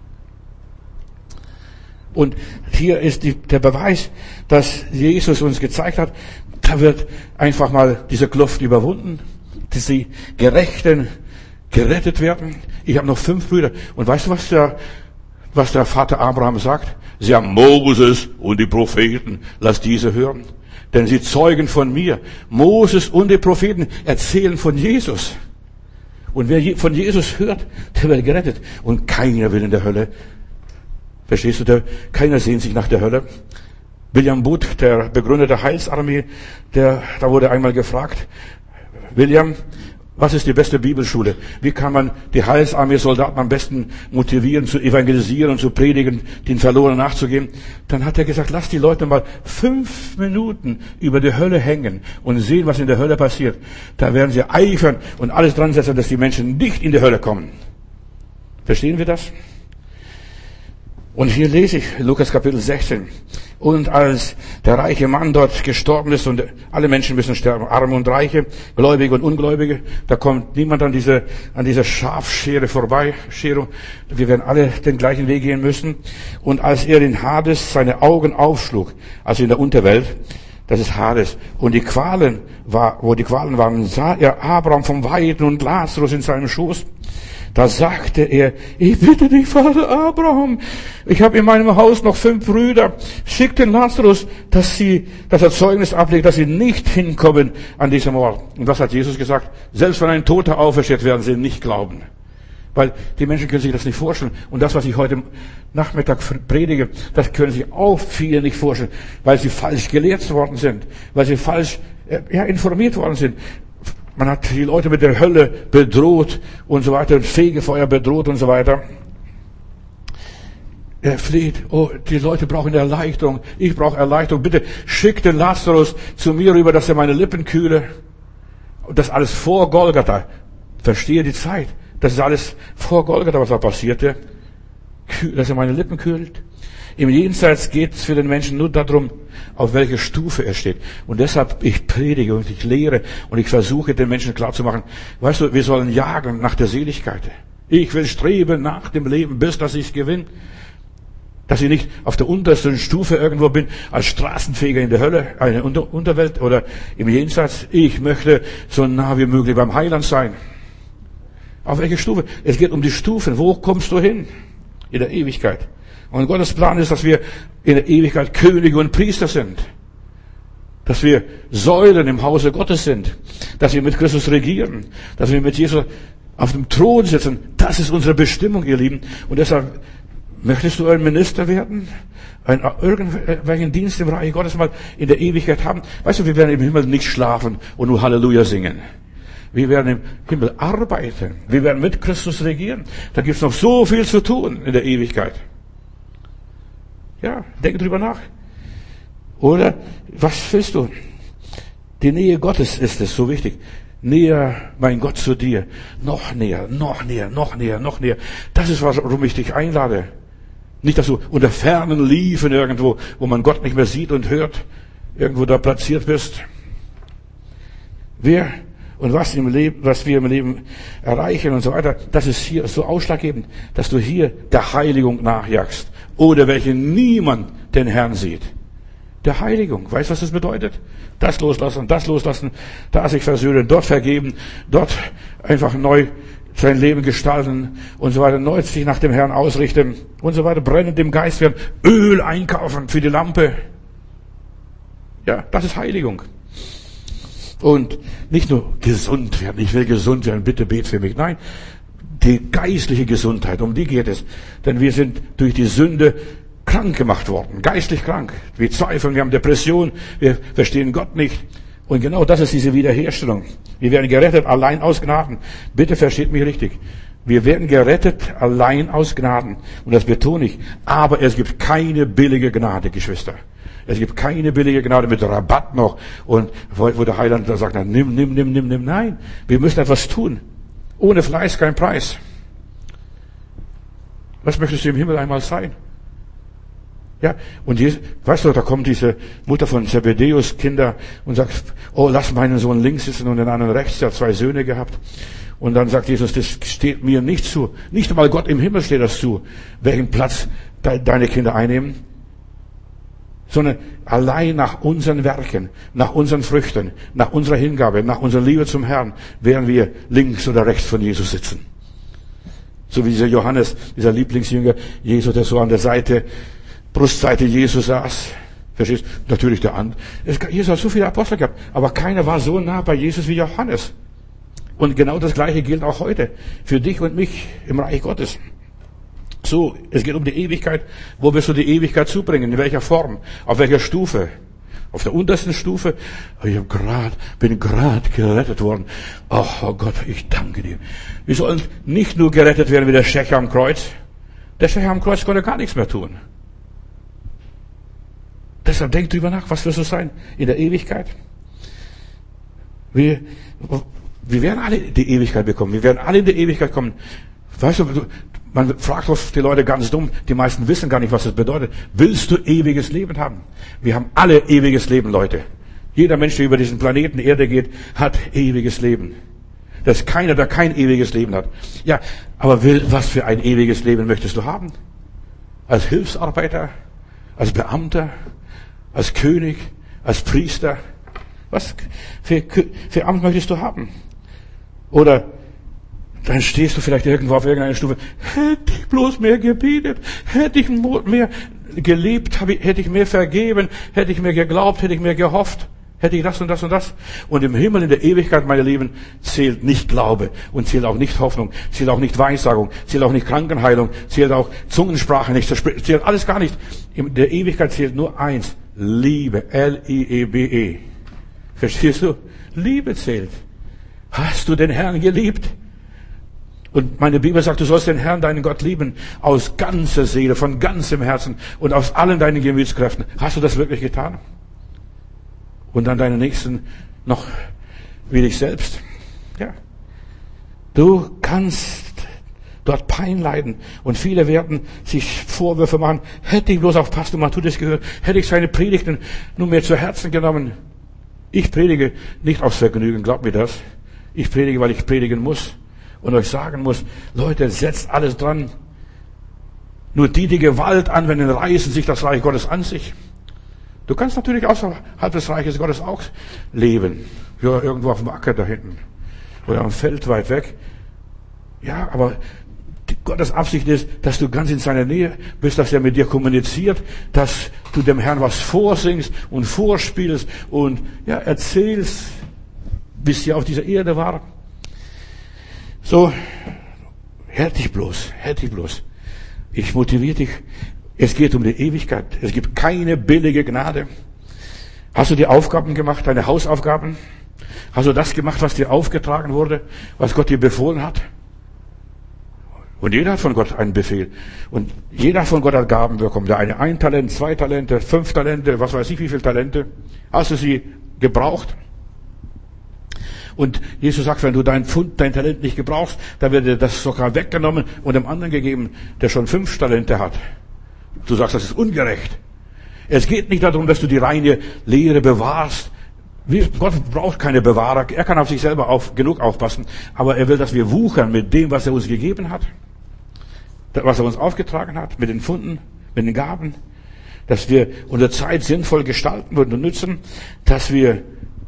Und hier ist die, der Beweis, dass Jesus uns gezeigt hat, da wird einfach mal diese Kluft überwunden, dass die Gerechten gerettet werden. Ich habe noch fünf Brüder. Und weißt du, was der, was der Vater Abraham sagt? Sie haben Moses und die Propheten. Lass diese hören. Denn sie zeugen von mir. Moses und die Propheten erzählen von Jesus. Und wer von Jesus hört, der wird gerettet. Und keiner will in der Hölle. Verstehst du? Der, keiner sehnt sich nach der Hölle. William Booth, der Begründer der Heilsarmee, der, da wurde einmal gefragt, William, was ist die beste Bibelschule? Wie kann man die Heilsarmee-Soldaten am besten motivieren, zu evangelisieren und zu predigen, den Verlorenen nachzugehen? Dann hat er gesagt, lass die Leute mal fünf Minuten über die Hölle hängen und sehen, was in der Hölle passiert. Da werden sie eifern und alles dran setzen, dass die Menschen nicht in die Hölle kommen. Verstehen wir das? Und hier lese ich Lukas Kapitel sechzehn. Und als der reiche Mann dort gestorben ist, und alle Menschen müssen sterben, Arme und Reiche, Gläubige und Ungläubige, da kommt niemand an diese, an dieser Schafschere vorbei, Schere. Wir werden alle den gleichen Weg gehen müssen. Und als er in Hades seine Augen aufschlug, also in der Unterwelt, das ist Hades, und die Qualen war, wo die Qualen waren, sah er Abraham vom Weiten und Lazarus in seinem Schoß. Da sagte er, ich bitte dich, Vater Abraham, ich habe in meinem Haus noch fünf Brüder, schick den Lazarus, dass sie, dass er Zeugnis ablegt, dass sie nicht hinkommen an diesem Ort. Und was hat Jesus gesagt? Selbst wenn ein Toter aufersteht, werden sie nicht glauben. Weil die Menschen können sich das nicht vorstellen. Und das, was ich heute Nachmittag predige, das können sich auch viele nicht vorstellen, weil sie falsch gelehrt worden sind, weil sie falsch ja, informiert worden sind. Man hat die Leute mit der Hölle bedroht und so weiter, Fegefeuer bedroht und so weiter. Er fleht, oh, die Leute brauchen Erleichterung, ich brauche Erleichterung, bitte schick den Lazarus zu mir rüber, dass er meine Lippen kühle. Und das alles vor Golgatha. Verstehe die Zeit. Das ist alles vor Golgatha, was da passierte. Dass er meine Lippen kühlt. Im Jenseits geht es für den Menschen nur darum, auf welcher Stufe er steht. Und deshalb, ich predige und ich lehre und ich versuche, den Menschen klarzumachen, weißt du, wir sollen jagen nach der Seligkeit. Ich will streben nach dem Leben, bis dass ich es gewinne. Dass ich nicht auf der untersten Stufe irgendwo bin, als Straßenfeger in der Hölle, eine Unter- Unterwelt oder im Jenseits. Ich möchte so nah wie möglich beim Heiland sein. Auf welche Stufe? Es geht um die Stufen. Wo kommst du hin? In der Ewigkeit. Und Gottes Plan ist, dass wir in der Ewigkeit Könige und Priester sind. Dass wir Säulen im Hause Gottes sind. Dass wir mit Christus regieren. Dass wir mit Jesus auf dem Thron sitzen. Das ist unsere Bestimmung, ihr Lieben. Und deshalb, möchtest du ein Minister werden? Ein, irgendwelchen Dienst im Reich Gottes mal in der Ewigkeit haben? Weißt du, wir werden im Himmel nicht schlafen und nur Halleluja singen. Wir werden im Himmel arbeiten. Wir werden mit Christus regieren. Da gibt es noch so viel zu tun in der Ewigkeit. Ja, denke drüber nach. Oder, was willst du? Die Nähe Gottes ist es so wichtig. Näher, mein Gott, zu dir. Noch näher, noch näher, noch näher, noch näher. Das ist, warum ich dich einlade. Nicht, dass du unter fernen Liefen irgendwo, wo man Gott nicht mehr sieht und hört, irgendwo da platziert bist. Wer und was im Leben, was wir im Leben erreichen und so weiter, das ist hier so ausschlaggebend, dass du hier der Heiligung nachjagst, oder welche niemand den Herrn sieht. Der Heiligung. Weißt du, was das bedeutet? Das loslassen, das loslassen, da sich versöhnen, dort vergeben, dort einfach neu sein Leben gestalten und so weiter, neu sich nach dem Herrn ausrichten und so weiter, brennend im Geist werden, Öl einkaufen für die Lampe. Ja, das ist Heiligung. Und nicht nur gesund werden, ich will gesund werden, bitte bet für mich. Nein, die geistliche Gesundheit, um die geht es. Denn wir sind durch die Sünde krank gemacht worden, geistlich krank. Wir zweifeln, wir haben Depression, wir verstehen Gott nicht. Und genau das ist diese Wiederherstellung. Wir werden gerettet allein aus Gnaden. Bitte versteht mich richtig. Wir werden gerettet allein aus Gnaden. Und das betone ich. Aber es gibt keine billige Gnade, Geschwister. Es gibt keine billige Gnade mit Rabatt noch. Und wo der Heiland da sagt, nimm, nimm, nimm, nimm, nimm. Nein, wir müssen etwas tun. Ohne Fleiß kein Preis. Was möchtest du im Himmel einmal sein? Ja, und Jesus, weißt du, da kommt diese Mutter von Zebedeus Kinder und sagt, oh, lass meinen Sohn links sitzen und den anderen rechts. Der hat zwei Söhne gehabt. Und dann sagt Jesus, das steht mir nicht zu. Nicht einmal Gott im Himmel steht das zu, welchen Platz deine Kinder einnehmen. Sondern allein nach unseren Werken, nach unseren Früchten, nach unserer Hingabe, nach unserer Liebe zum Herrn, werden wir links oder rechts von Jesus sitzen. So wie dieser Johannes, dieser Lieblingsjünger, Jesus, der so an der Seite, Brustseite Jesus saß. Verstehst? Natürlich der andere. Jesus hat so viele Apostel gehabt, aber keiner war so nah bei Jesus wie Johannes. Und genau das Gleiche gilt auch heute für dich und mich im Reich Gottes. So, es geht um die Ewigkeit. Wo wirst du die Ewigkeit zubringen? In welcher Form? Auf welcher Stufe? Auf der untersten Stufe? Ich hab grad, bin gerade gerettet worden. Oh, oh Gott, ich danke dir. Wir sollen nicht nur gerettet werden wie der Schächer am Kreuz. Der Schächer am Kreuz konnte gar nichts mehr tun. Deshalb denk drüber nach, was wirst du sein in der Ewigkeit? Wir, wir werden alle die Ewigkeit bekommen. Wir werden alle in die Ewigkeit kommen. Weißt du, man fragt oft die Leute ganz dumm, die meisten wissen gar nicht, was das bedeutet. Willst du ewiges Leben haben? Wir haben alle ewiges Leben, Leute. Jeder Mensch, der über diesen Planeten Erde geht, hat ewiges Leben. Das ist keiner, der kein ewiges Leben hat. Ja, aber will, was für ein ewiges Leben möchtest du haben? Als Hilfsarbeiter? Als Beamter? Als König? Als Priester? Was für, für Amt möchtest du haben? Oder dann stehst du vielleicht irgendwo auf irgendeiner Stufe. Hätte ich bloß mehr gebetet, hätte ich mehr geliebt, hätte ich mehr vergeben, hätte ich mehr geglaubt, hätte ich mehr gehofft, hätte ich das und das und das. Und im Himmel, in der Ewigkeit, meine Lieben, zählt nicht Glaube und zählt auch nicht Hoffnung, zählt auch nicht Weissagung, zählt auch nicht Krankenheilung, zählt auch Zungensprache nicht, zählt alles gar nicht. In der Ewigkeit zählt nur eins, Liebe, L I E B E. Verstehst du? Liebe zählt. Hast du den Herrn geliebt? Und meine Bibel sagt, du sollst den Herrn, deinen Gott lieben, aus ganzer Seele, von ganzem Herzen und aus allen deinen Gemütskräften. Hast du das wirklich getan? Und dann deinen Nächsten noch wie dich selbst? Ja. Du kannst dort Pein leiden. Und viele werden sich Vorwürfe machen. Hätte ich bloß auf Pastor Matthäus gehört, hätte ich seine Predigten nur mehr zu Herzen genommen. Ich predige nicht aus Vergnügen, glaubt mir das. Ich predige, weil ich predigen muss. Und euch sagen muss, Leute, setzt alles dran. Nur die, die Gewalt anwenden, reißen sich das Reich Gottes an sich. Du kannst natürlich außerhalb des Reiches Gottes auch leben. Ja, irgendwo auf dem Acker da hinten. Oder am Feld weit weg. Ja, aber Gottes Absicht ist, dass du ganz in seiner Nähe bist, dass er mit dir kommuniziert, dass du dem Herrn was vorsingst und vorspielst und ja, erzählst, bis sie auf dieser Erde war. So, hält dich bloß, hält dich bloß. Ich motiviere dich. Es geht um die Ewigkeit. Es gibt keine billige Gnade. Hast du die Aufgaben gemacht, deine Hausaufgaben? Hast du das gemacht, was dir aufgetragen wurde, was Gott dir befohlen hat? Und jeder hat von Gott einen Befehl. Und jeder von Gott hat Gaben bekommen. Der eine ein Talent, zwei Talente, fünf Talente, was weiß ich wie viele Talente. Hast du sie gebraucht? Und Jesus sagt, wenn du dein Pfund, dein Talent nicht gebrauchst, dann wird dir das sogar weggenommen und dem anderen gegeben, der schon fünf Talente hat. Du sagst, das ist ungerecht. Es geht nicht darum, dass du die reine Lehre bewahrst. Gott braucht keine Bewahrer. Er kann auf sich selber auf, genug aufpassen. Aber er will, dass wir wuchern mit dem, was er uns gegeben hat. Was er uns aufgetragen hat, mit den Pfunden, mit den Gaben. Dass wir unsere Zeit sinnvoll gestalten und nutzen. Dass wir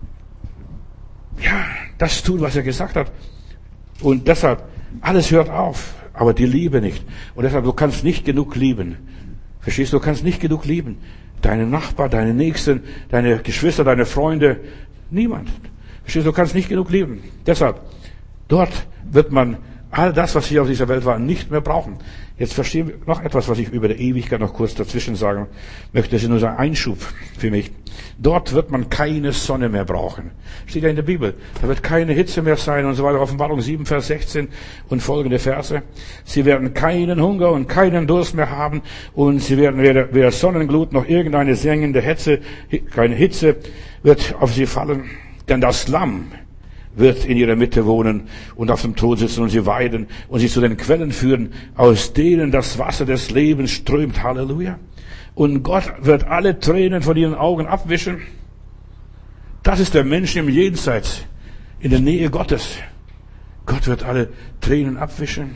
ja, das tun, was er gesagt hat. Und deshalb, alles hört auf, aber die Liebe nicht. Und deshalb, du kannst nicht genug lieben. Verstehst du? Du kannst nicht genug lieben. Deine Nachbarn, deine Nächsten, deine Geschwister, deine Freunde, niemand. Verstehst du? Du kannst nicht genug lieben. Deshalb, dort wird man all das, was hier auf dieser Welt war, nicht mehr brauchen. Jetzt verstehen wir noch etwas, was ich über die Ewigkeit noch kurz dazwischen sagen möchte. Das ist nur so ein Einschub für mich. Dort wird man keine Sonne mehr brauchen. Steht ja in der Bibel. Da wird keine Hitze mehr sein und so weiter. Offenbarung sieben, Vers sechzehn und folgende Verse. Sie werden keinen Hunger und keinen Durst mehr haben und sie werden weder, weder Sonnenglut noch irgendeine sengende Hitze, keine Hitze wird auf sie fallen. Denn das Lamm wird in ihrer Mitte wohnen und auf dem Thron sitzen und sie weiden und sie zu den Quellen führen, aus denen das Wasser des Lebens strömt. Halleluja. Und Gott wird alle Tränen von ihren Augen abwischen. Das ist der Mensch im Jenseits, in der Nähe Gottes. Gott wird alle Tränen abwischen.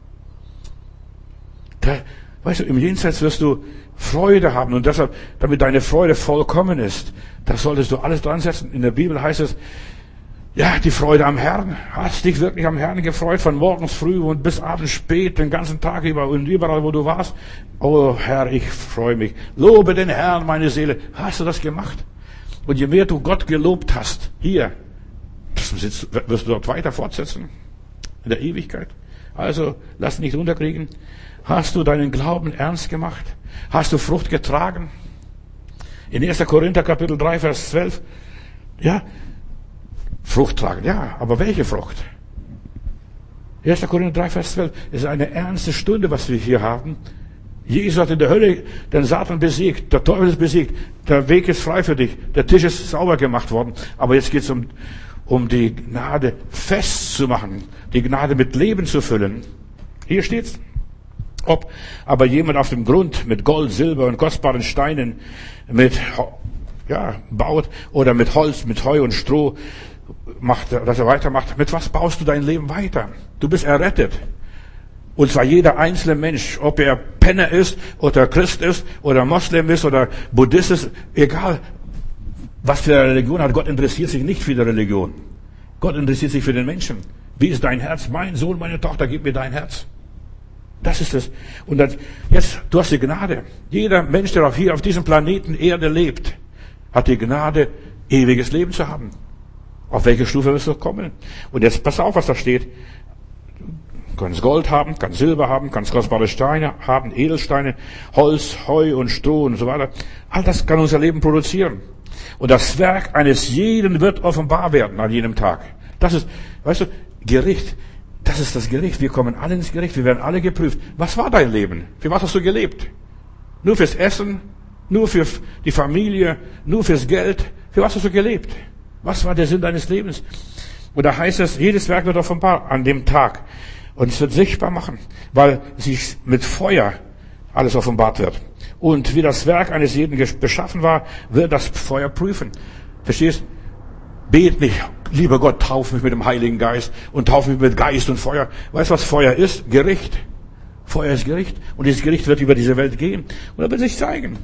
Da, weißt du, im Jenseits wirst du Freude haben und deshalb, damit deine Freude vollkommen ist, da solltest du alles dran setzen. In der Bibel heißt es, ja, die Freude am Herrn. Hast dich wirklich am Herrn gefreut, von morgens früh und bis abends spät, den ganzen Tag über und überall, wo du warst? Oh Herr, ich freue mich. Lobe den Herrn, meine Seele. Hast du das gemacht? Und je mehr du Gott gelobt hast, hier, wirst du dort weiter fortsetzen, in der Ewigkeit. Also, lass nicht unterkriegen. Hast du deinen Glauben ernst gemacht? Hast du Frucht getragen? In erster Korinther Kapitel drei, Vers zwölf, ja, Frucht tragen, ja, aber welche Frucht? erster Korinther drei, Vers zwölf, es ist eine ernste Stunde, was wir hier haben. Jesus hat in der Hölle den Satan besiegt, der Teufel ist besiegt, der Weg ist frei für dich, der Tisch ist sauber gemacht worden, aber jetzt geht es um, um die Gnade festzumachen, die Gnade mit Leben zu füllen. Hier steht's. Ob aber jemand auf dem Grund mit Gold, Silber und kostbaren Steinen mit, ja, baut oder mit Holz, mit Heu und Stroh, macht, dass er weitermacht. Mit was baust du dein Leben weiter? Du bist errettet. Und zwar jeder einzelne Mensch, ob er Penner ist oder Christ ist oder Moslem ist oder Buddhist ist, egal was für eine Religion hat. Gott interessiert sich nicht für die Religion. Gott interessiert sich für den Menschen. Wie ist dein Herz? Mein Sohn, meine Tochter, gib mir dein Herz. Das ist es. Und dann, jetzt, du hast die Gnade. Jeder Mensch, der auf hier auf diesem Planeten Erde lebt, hat die Gnade, ewiges Leben zu haben. Auf welche Stufe wirst du kommen? Und jetzt pass auf, was da steht. Du kannst Gold haben, kannst Silber haben, kannst kostbare Steine haben, Edelsteine, Holz, Heu und Stroh und so weiter. All das kann unser Leben produzieren. Und das Werk eines jeden wird offenbar werden an jedem Tag. Das ist, weißt du, Gericht. Das ist das Gericht. Wir kommen alle ins Gericht. Wir werden alle geprüft. Was war dein Leben? Für was hast du gelebt? Nur fürs Essen? Nur für die Familie? Nur fürs Geld? Für was hast du gelebt? Was war der Sinn deines Lebens? Und da heißt es, jedes Werk wird offenbar an dem Tag. Und es wird sichtbar machen, weil sich mit Feuer alles offenbart wird. Und wie das Werk eines jeden beschaffen war, wird das Feuer prüfen. Verstehst? Bet nicht, lieber Gott, tauf mich mit dem Heiligen Geist und tauf mich mit Geist und Feuer. Weißt du, was Feuer ist? Gericht. Feuer ist Gericht. Und dieses Gericht wird über diese Welt gehen. Und er wird sich zeigen,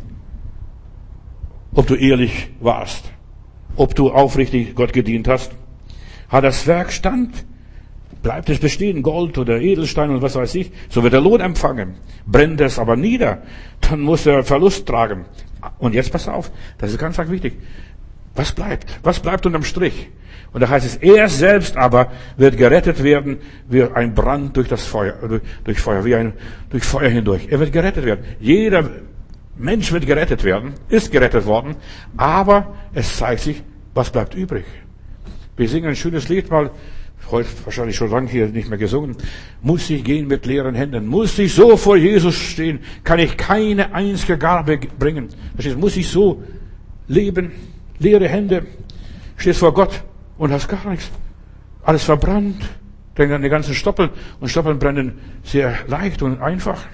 ob du ehrlich warst, ob du aufrichtig Gott gedient hast. Hat das Werk Stand? Bleibt es bestehen, Gold oder Edelstein und was weiß ich, so wird er Lohn empfangen. Brennt es aber nieder, dann muss er Verlust tragen. Und jetzt pass auf, das ist ganz, ganz wichtig. Was bleibt? Was bleibt unterm Strich? Und da heißt es, er selbst aber wird gerettet werden, wie ein Brand durch das Feuer, durch, durch Feuer, wie ein, durch Feuer hindurch. Er wird gerettet werden. Jeder Mensch wird gerettet werden, ist gerettet worden, aber es zeigt sich, was bleibt übrig. Wir singen ein schönes Lied mal, heute wahrscheinlich schon lange hier nicht mehr gesungen. Muss ich gehen mit leeren Händen? Muss ich so vor Jesus stehen? Kann ich keine einzige Gabe bringen? Verstehst du? Muss ich so leben? Leere Hände? Stehst vor Gott und hast gar nichts. Alles verbrannt. Denk an die ganzen Stoppeln. Und Stoppeln brennen sehr leicht und einfach.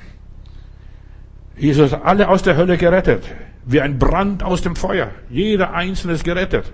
Jesus hat alle aus der Hölle gerettet. Wie ein Brand aus dem Feuer. Jeder Einzelne ist gerettet.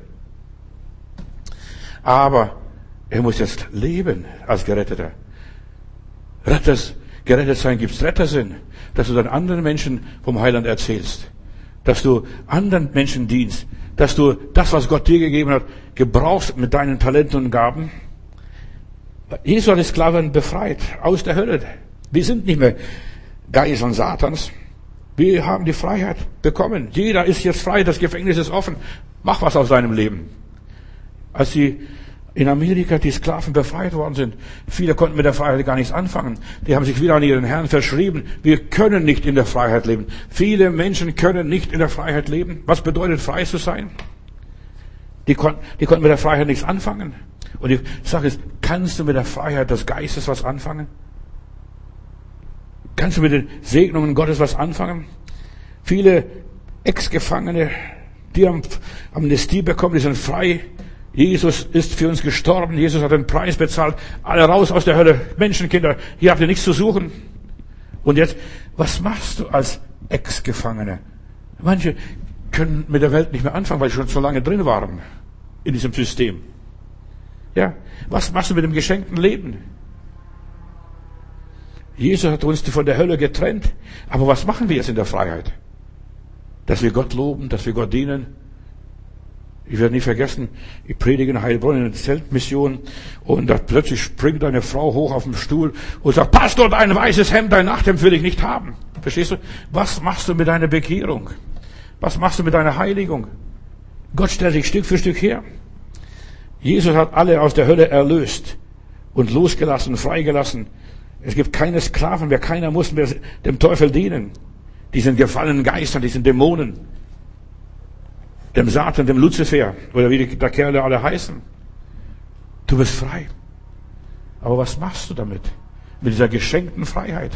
Aber er muss jetzt leben als Geretteter. Retters, gerettet sein gibt's Rettersinn, dass du dann anderen Menschen vom Heiland erzählst, dass du anderen Menschen dienst, dass du das, was Gott dir gegeben hat, gebrauchst mit deinen Talenten und Gaben. Jesus hat die Sklaven befreit aus der Hölle. Wir sind nicht mehr Geiseln Satans. Wir haben die Freiheit bekommen. Jeder ist jetzt frei, das Gefängnis ist offen. Mach was aus deinem Leben. Als die in Amerika die Sklaven befreit worden sind, viele konnten mit der Freiheit gar nichts anfangen. Die haben sich wieder an ihren Herrn verschrieben. Wir können nicht in der Freiheit leben. Viele Menschen können nicht in der Freiheit leben. Was bedeutet, frei zu sein? Die konnten, die konnten mit der Freiheit nichts anfangen. Und die Sache ist, kannst du mit der Freiheit des Geistes was anfangen? Kannst du mit den Segnungen Gottes was anfangen? Viele Ex-Gefangene, die haben Amnestie bekommen, die sind frei. Jesus ist für uns gestorben. Jesus hat den Preis bezahlt. Alle raus aus der Hölle. Menschenkinder, hier habt ihr nichts zu suchen. Und jetzt, was machst du als Ex-Gefangene? Manche können mit der Welt nicht mehr anfangen, weil sie schon so lange drin waren in diesem System. Ja, was machst du mit dem geschenkten Leben? Jesus hat uns von der Hölle getrennt. Aber was machen wir jetzt in der Freiheit? Dass wir Gott loben, dass wir Gott dienen. Ich werde nie vergessen, ich predige in Heilbronn in der Zeltmission und da plötzlich springt eine Frau hoch auf dem Stuhl und sagt, Pastor, dein weißes Hemd, dein Nachthemd will ich nicht haben. Verstehst du? Was machst du mit deiner Bekehrung? Was machst du mit deiner Heiligung? Gott stellt dich Stück für Stück her. Jesus hat alle aus der Hölle erlöst und losgelassen, freigelassen. Es gibt keine Sklaven mehr, keiner muss mehr dem Teufel dienen. Diesen gefallenen Geistern, diesen Dämonen. Dem Satan, dem Luzifer, oder wie die, der Kerle alle heißen. Du bist frei. Aber was machst du damit? Mit dieser geschenkten Freiheit?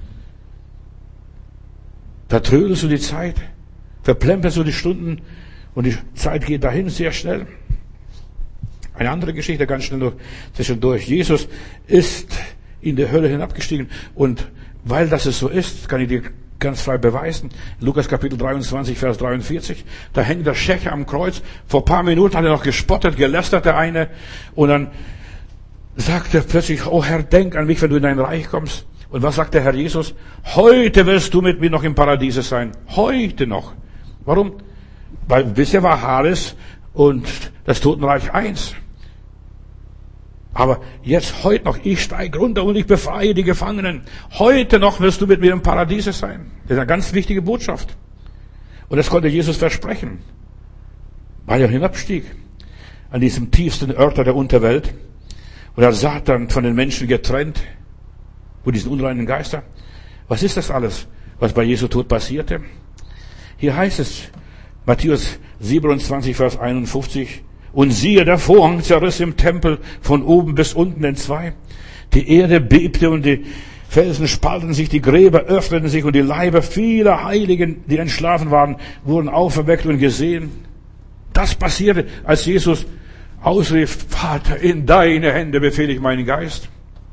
Vertrödelst du die Zeit? Verplemperst du die Stunden? Und die Zeit geht dahin sehr schnell. Eine andere Geschichte, ganz schnell durch, zwischendurch. Jesus ist in die Hölle hinabgestiegen. Und weil das es so ist, kann ich dir ganz frei beweisen. Lukas Kapitel dreiundzwanzig, Vers dreiundvierzig. Da hängt der Schächer am Kreuz. Vor ein paar Minuten hat er noch gespottet, gelästert der eine. Und dann sagt er plötzlich, oh Herr, denk an mich, wenn du in dein Reich kommst. Und was sagt der Herr Jesus? Heute wirst du mit mir noch im Paradiese sein. Heute noch. Warum? Weil bisher war Hades und das Totenreich eins. Aber jetzt, heute noch, ich steige runter und ich befreie die Gefangenen. Heute noch wirst du mit mir im Paradiese sein. Das ist eine ganz wichtige Botschaft. Und das konnte Jesus versprechen, weil er hinabstieg an diesem tiefsten Örter der Unterwelt. Und er Satan von den Menschen getrennt, von diesen unreinen Geister. Was ist das alles, was bei Jesu Tod passierte? Hier heißt es, Matthäus siebenundzwanzig, Vers einundfünfzig, und siehe, der Vorhang zerriss im Tempel von oben bis unten entzwei. Die Erde bebte und die Felsen spalten sich, die Gräber öffneten sich und die Leiber vieler Heiligen, die entschlafen waren, wurden auferweckt und gesehen. Das passierte, als Jesus ausrief, Vater, in deine Hände befehle ich meinen Geist.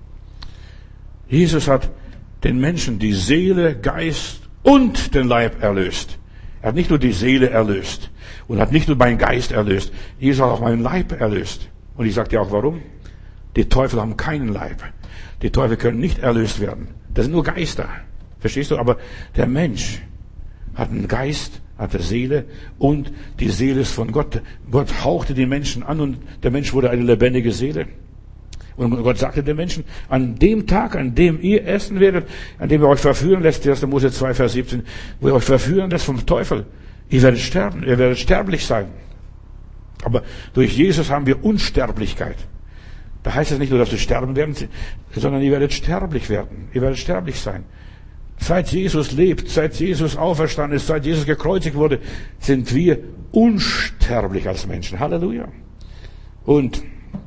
Jesus hat den Menschen die Seele, Geist und den Leib erlöst. Er hat nicht nur die Seele erlöst und hat nicht nur meinen Geist erlöst. Jesus hat auch meinen Leib erlöst. Und ich sage dir auch warum. Die Teufel haben keinen Leib. Die Teufel können nicht erlöst werden. Das sind nur Geister. Verstehst du? Aber der Mensch hat einen Geist, hat eine Seele und die Seele ist von Gott. Gott hauchte den Menschen an und der Mensch wurde eine lebendige Seele. Und Gott sagte den Menschen, an dem Tag, an dem ihr essen werdet, an dem ihr euch verführen lässt, erster Mose zwei, Vers siebzehn, wo ihr euch verführen lässt vom Teufel, ihr werdet sterben, ihr werdet sterblich sein. Aber durch Jesus haben wir Unsterblichkeit. Da heißt es nicht nur, dass wir sterben werden, sondern ihr werdet sterblich werden. Ihr werdet sterblich sein. Seit Jesus lebt, seit Jesus auferstanden ist, seit Jesus gekreuzigt wurde, sind wir unsterblich als Menschen. Halleluja. Und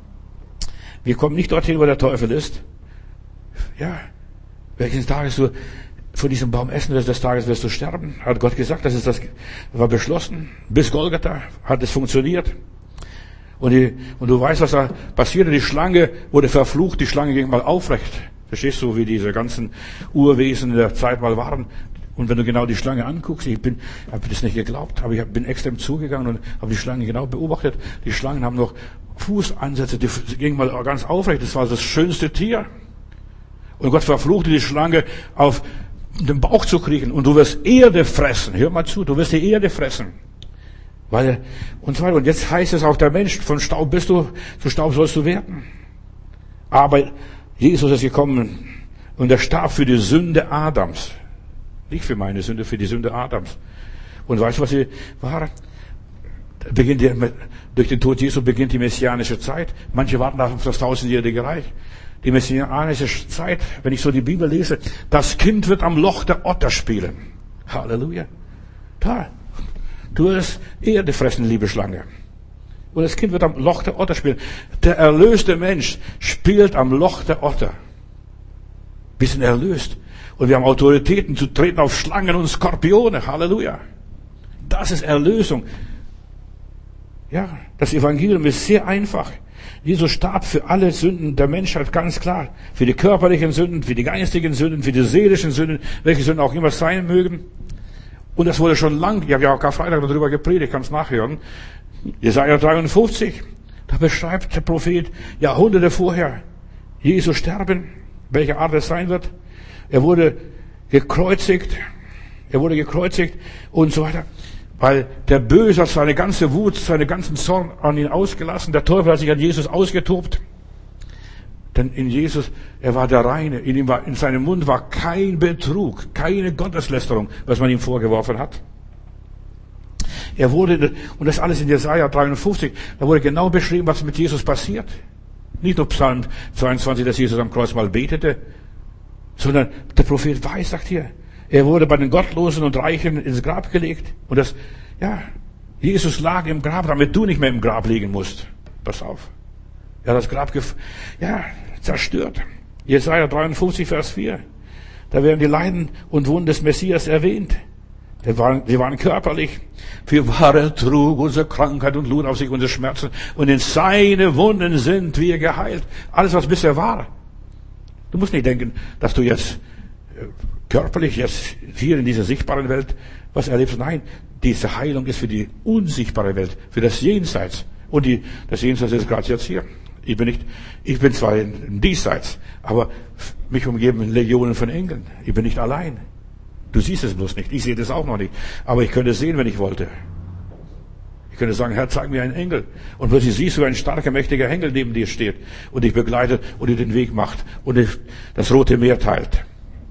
wir kommen nicht dorthin, wo der Teufel ist. Ja, welchen Tages du von diesem Baum essen wirst, des Tages wirst du sterben. Hat Gott gesagt, das ist das, war beschlossen. Bis Golgatha hat es funktioniert. Und, die, und du weißt, was da passierte. Die Schlange wurde verflucht, die Schlange ging mal aufrecht. Verstehst du, wie diese ganzen Urwesen in der Zeit mal waren? Und wenn du genau die Schlange anguckst, ich bin, habe das nicht geglaubt, aber ich bin extrem zugegangen und habe die Schlange genau beobachtet. Die Schlangen haben noch Fußansätze, die gingen mal ganz aufrecht. Das war das schönste Tier. Und Gott verfluchte die Schlange, auf den Bauch zu kriechen. Und du wirst Erde fressen. Hör mal zu, du wirst die Erde fressen. Weil, und so weiter. Und jetzt heißt es auch, der Mensch, von Staub bist du, zu Staub sollst du werden. Aber Jesus ist gekommen und er starb für die Sünde Adams. Nicht für meine Sünde, für die Sünde Adams. Und weißt du, was sie war? Beginnt die, durch den Tod Jesu beginnt die messianische Zeit. Manche warten auf das tausendjährige Reich. Die messianische Zeit, wenn ich so die Bibel lese, das Kind wird am Loch der Otter spielen. Halleluja. Da. Du wirst Erde fressen, liebe Schlange. Und das Kind wird am Loch der Otter spielen. Der erlöste Mensch spielt am Loch der Otter. Wir sind erlöst. Und wir haben Autoritäten zu treten auf Schlangen und Skorpione. Halleluja. Das ist Erlösung. Ja, das Evangelium ist sehr einfach. Jesus starb für alle Sünden der Menschheit, ganz klar. Für die körperlichen Sünden, für die geistigen Sünden, für die seelischen Sünden, welche Sünden auch immer sein mögen. Und das wurde schon lang, ich habe ja auch Karfreitag darüber gepredigt, kannst nachhören. Jesaja dreiundfünfzig, da beschreibt der Prophet Jahrhunderte vorher Jesus sterben, welche Art es sein wird. Er wurde gekreuzigt, er wurde gekreuzigt und so weiter. Weil der Böse hat seine ganze Wut, seine ganzen Zorn an ihn ausgelassen. Der Teufel hat sich an Jesus ausgetobt. Denn in Jesus, er war der Reine. In ihm war, in seinem Mund war kein Betrug, keine Gotteslästerung, was man ihm vorgeworfen hat. Er wurde, und das alles in Jesaja dreiundfünfzig, da wurde genau beschrieben, was mit Jesus passiert. Nicht nur Psalm zweiundzwanzig, dass Jesus am Kreuz mal betete, sondern der Prophet weiß, sagt hier, er wurde bei den Gottlosen und Reichen ins Grab gelegt. Und das, ja, Jesus lag im Grab, damit du nicht mehr im Grab liegen musst. Pass auf. Er hat das Grab, gef- ja, zerstört. Jesaja dreiundfünfzig, Vers vier. Da werden die Leiden und Wunden des Messias erwähnt. Die waren, die waren körperlich. Für wahre trug unsere Krankheit und lud auf sich unsere Schmerzen. Und in seine Wunden sind wir geheilt. Alles, was bisher war. Du musst nicht denken, dass du jetzt körperlich jetzt hier in dieser sichtbaren Welt was erlebst. Nein, diese Heilung ist für die unsichtbare Welt, für das Jenseits. Und die, das Jenseits ist gerade jetzt hier. Ich bin nicht, ich bin zwar im Diesseits, aber mich umgeben Legionen von Engeln. Ich bin nicht allein. Du siehst es bloß nicht. Ich sehe das auch noch nicht. Aber ich könnte es sehen, wenn ich wollte. Ich könnte sagen, Herr, zeig mir einen Engel. Und plötzlich siehst du, ein starker, mächtiger Engel neben dir steht und dich begleitet und dir den Weg macht und das Rote Meer teilt.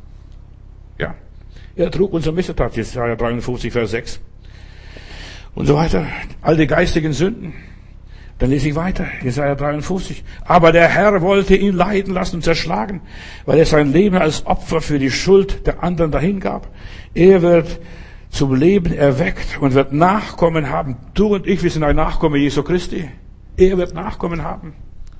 Ja. Er trug unsere Missetat, Jesaja dreiundfünfzig, Vers sechs. Und so weiter. All die geistigen Sünden. Dann lese ich weiter, Jesaja dreiundfünfzig. Aber der Herr wollte ihn leiden lassen und zerschlagen, weil er sein Leben als Opfer für die Schuld der anderen dahingab. Er wird zum Leben erweckt und wird Nachkommen haben. Du und ich, wir sind ein Nachkomme Jesu Christi. Er wird Nachkommen haben.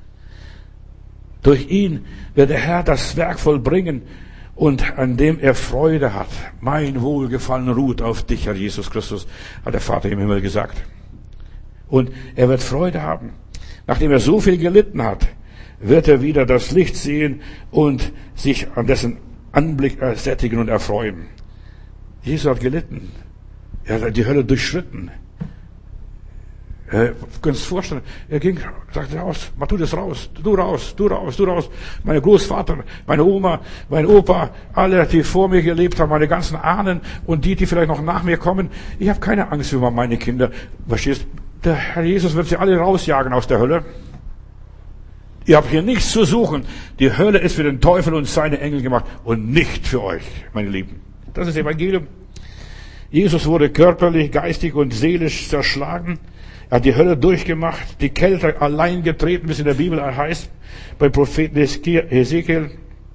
Durch ihn wird der Herr das Werk vollbringen und an dem er Freude hat. Mein Wohlgefallen ruht auf dich, Herr Jesus Christus, hat der Vater im Himmel gesagt. Und er wird Freude haben. Nachdem er so viel gelitten hat, wird er wieder das Licht sehen und sich an dessen Anblick sättigen und erfreuen. Jesus hat gelitten. Er hat die Hölle durchschritten. Äh, kannst du vorstellen, er ging, sagte raus, mach du das raus, du raus, du raus, du raus. Meine Großvater, meine Oma, mein Opa, alle, die vor mir gelebt haben, meine ganzen Ahnen und die, die vielleicht noch nach mir kommen. Ich habe keine Angst über meine Kinder. Verstehst? Der Herr Jesus wird sie alle rausjagen aus der Hölle. Ihr habt hier nichts zu suchen. Die Hölle ist für den Teufel und seine Engel gemacht und nicht für euch, meine Lieben. Das ist das Evangelium. Jesus wurde körperlich, geistig und seelisch zerschlagen. Er hat die Hölle durchgemacht, die Kälte allein getreten, wie es in der Bibel heißt, beim Propheten Hesekiel.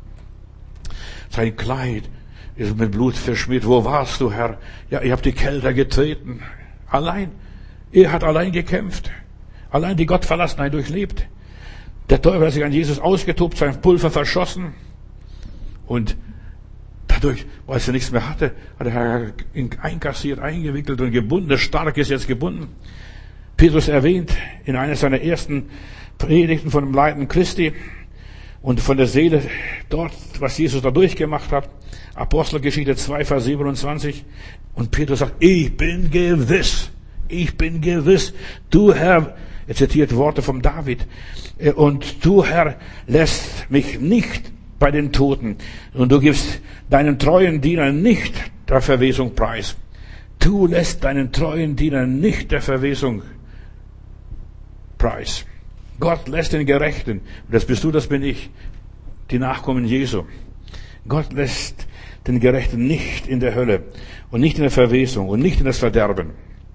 Sein Kleid ist mit Blut verschmiert. Wo warst du, Herr? Ja, ich habe die Kälte getreten. Allein. Er hat allein gekämpft. Allein die Gottverlassenheit durchlebt. Der Teufel hat sich an Jesus ausgetobt, sein Pulver verschossen. Und dadurch, weil er nichts mehr hatte, hat der Herr ihn einkassiert, eingewickelt und gebunden. Der Starke ist jetzt gebunden. Petrus erwähnt in einer seiner ersten Predigten von dem Leiden Christi und von der Seele dort, was Jesus da durchgemacht hat. Apostelgeschichte zwei, Vers siebenundzwanzig. Und Petrus sagt, ich bin gewiss, ich bin gewiss, du Herr, er zitiert Worte von David, und du Herr lässt mich nicht bei den Toten und du gibst deinen treuen Dienern nicht der Verwesung preis. Du lässt deinen treuen Dienern nicht der Verwesung preis. Gott lässt den Gerechten, das bist du, das bin ich, die Nachkommen Jesu. Gott lässt den Gerechten nicht in der Hölle und nicht in der Verwesung und nicht in das Verderben.